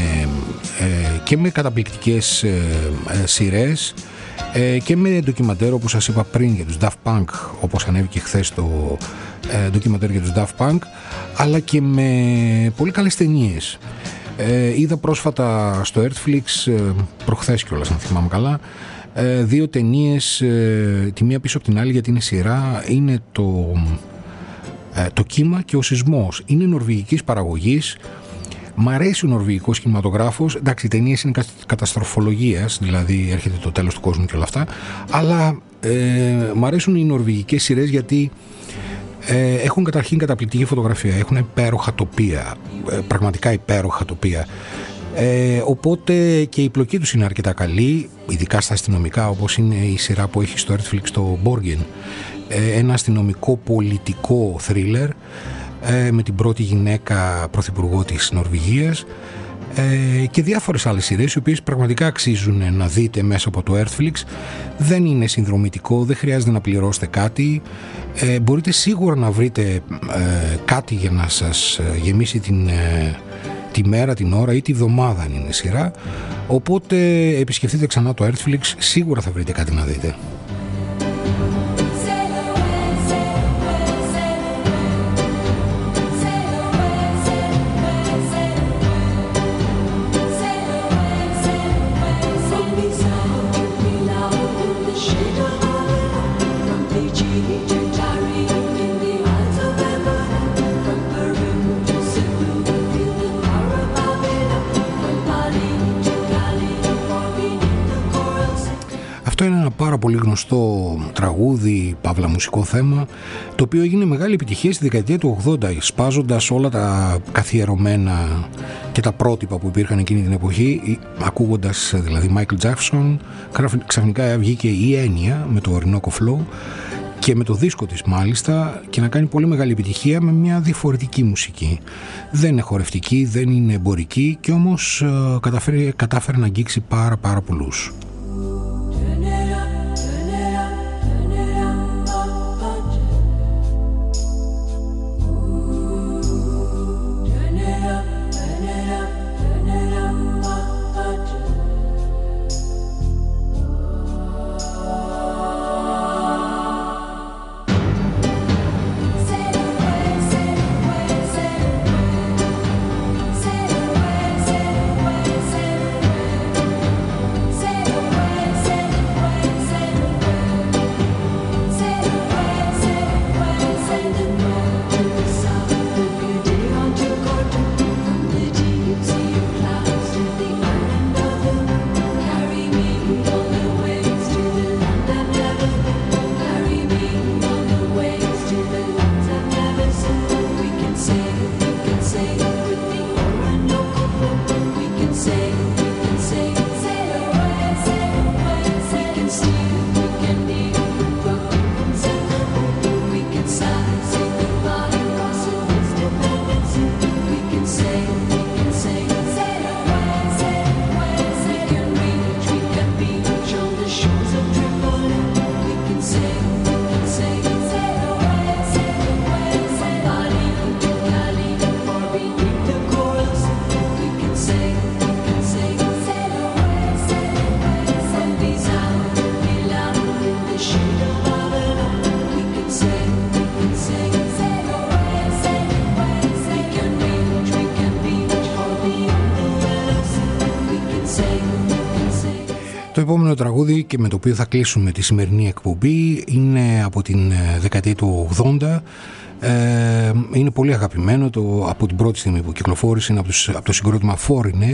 ε, και με καταπληκτικές ε, ε, σειρές ε, και με ντοκιμαντέρ, όπως σας είπα πριν, για τους Daft Punk, όπως ανέβηκε χθες το ε, ντοκιμαντέρ για τους Daft Punk, αλλά και με πολύ καλές ταινίες. Ε, είδα πρόσφατα στο Earthflix, ε, προχθές κιόλας αν θυμάμαι καλά, ε, δύο ταινίες, ε, τη μία πίσω από την άλλη, γιατί είναι σειρά. Είναι το, ε, το Κύμα και ο Σεισμός. Είναι νορβηγικής παραγωγής. Μ' αρέσει ο νορβηγικός κινηματογράφος. Εντάξει, οι ταινίες είναι καταστροφολογίας, δηλαδή έρχεται το τέλος του κόσμου και όλα αυτά, αλλά ε, μ' αρέσουν οι νορβηγικές σειρές γιατί Ε, έχουν καταρχήν καταπληκτική φωτογραφία, έχουν υπέροχα τοπία, ε, πραγματικά υπέροχα τοπία, ε, οπότε και η πλοκή τους είναι αρκετά καλή, ειδικά στα αστυνομικά, όπως είναι η σειρά που έχει στο Earthflix, το Borgen, ε, ένα αστυνομικό πολιτικό θρίλερ, ε, με την πρώτη γυναίκα πρωθυπουργό της Νορβηγίας, ε, και διάφορες άλλες σειρές οι οποίες πραγματικά αξίζουν να δείτε μέσα από το Earthflix. Δεν είναι συνδρομητικό, δεν χρειάζεται να πληρώσετε κάτι, ε, μπορείτε σίγουρα να βρείτε ε, κάτι για να σας γεμίσει την, ε, τη μέρα, την ώρα ή τη βδομάδα αν είναι σειρά, οπότε επισκεφτείτε ξανά το Earthflix, σίγουρα θα βρείτε κάτι να δείτε. Αυτό είναι ένα πάρα πολύ γνωστό τραγούδι, παύλα μουσικό θέμα, το οποίο έγινε μεγάλη επιτυχία στη δεκαετία του ογδόντα, σπάζοντας όλα τα καθιερωμένα και τα πρότυπα που υπήρχαν εκείνη την εποχή, ακούγοντας δηλαδή Michael Jackson. Ξαφνικά βγήκε η Έννοια με το Orinoco Flow και με το δίσκο της μάλιστα, και να κάνει πολύ μεγάλη επιτυχία με μια διαφορετική μουσική. Δεν είναι χορευτική, δεν είναι εμπορική, και όμως κατάφερε, κατάφερε να αγγίξει πάρα πάρα πολλούς. Το επόμενο τραγούδι, και με το οποίο θα κλείσουμε τη σημερινή εκπομπή, είναι από την δεκαετία του ογδόντα. Ε, είναι πολύ αγαπημένο, το, από την πρώτη στιγμή που κυκλοφόρησε, είναι από, τους, από το συγκρότημα Foreigner.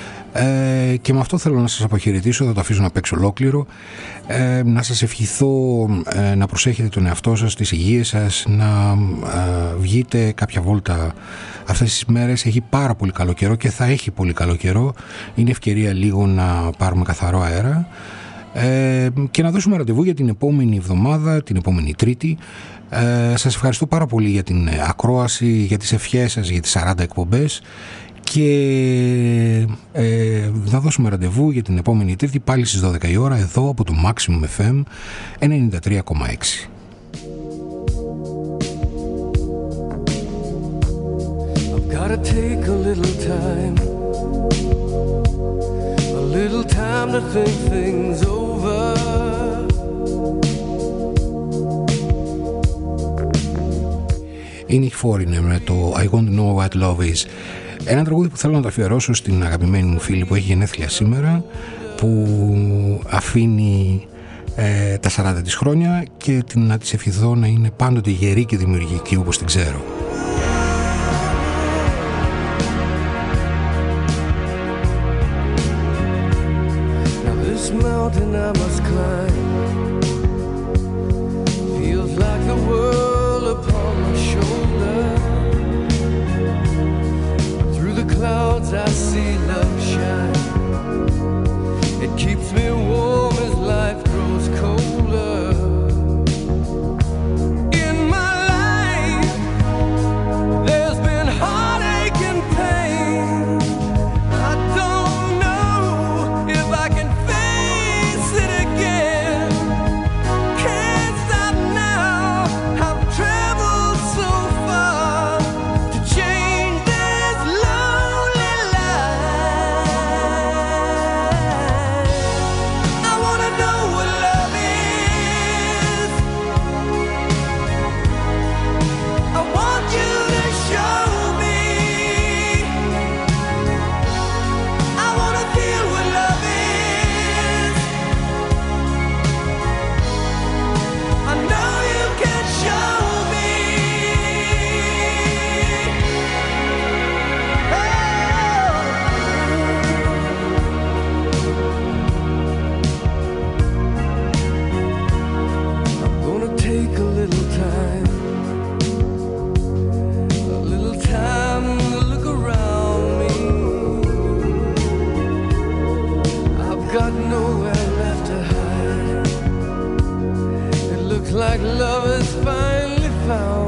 Ε, και με αυτό θέλω να σας αποχαιρετήσω, θα το αφήσω να παίξω ολόκληρο. Ε, να σας ευχηθώ ε, να προσέχετε τον εαυτό σας, τις υγείες σας, να ε, βγείτε κάποια βόλτα αυτές τις μέρες. Έχει πάρα πολύ καλό καιρό και θα έχει πολύ καλό καιρό. Είναι ευκαιρία λίγο να πάρουμε καθαρό αέρα ε, και να δώσουμε ραντεβού για την επόμενη εβδομάδα, την επόμενη Τρίτη. Ε, σας ευχαριστώ πάρα πολύ για την ακρόαση, για τις ευχές σας, για τις σαράντα εκπομπές, και ε, θα δώσουμε ραντεβού για την επόμενη Τρίτη πάλι στις δώδεκα η ώρα εδώ από το Maximum εφ εμ ενενήντα τρία κόμμα έξι. Gotta take a little time, a little time to think things over. Είναι η Foreigner με το I Want to Know What Love Is. Ένα τραγούδι που θέλω να το αφιερώσω στην αγαπημένη μου φίλη που έχει γενέθλια σήμερα, που αφήνει ε, τα σαράντα της χρόνια, και την, να της ευχηθώ να είναι πάντοτε γερή και δημιουργική όπως την ξέρω. Mountain I must climb feels like the world upon my shoulder. Through the clouds I see love shine. It keeps me warm as life grows colder. In my life there's been heartache and pain. got nowhere left to hide. It looks like love is finally found.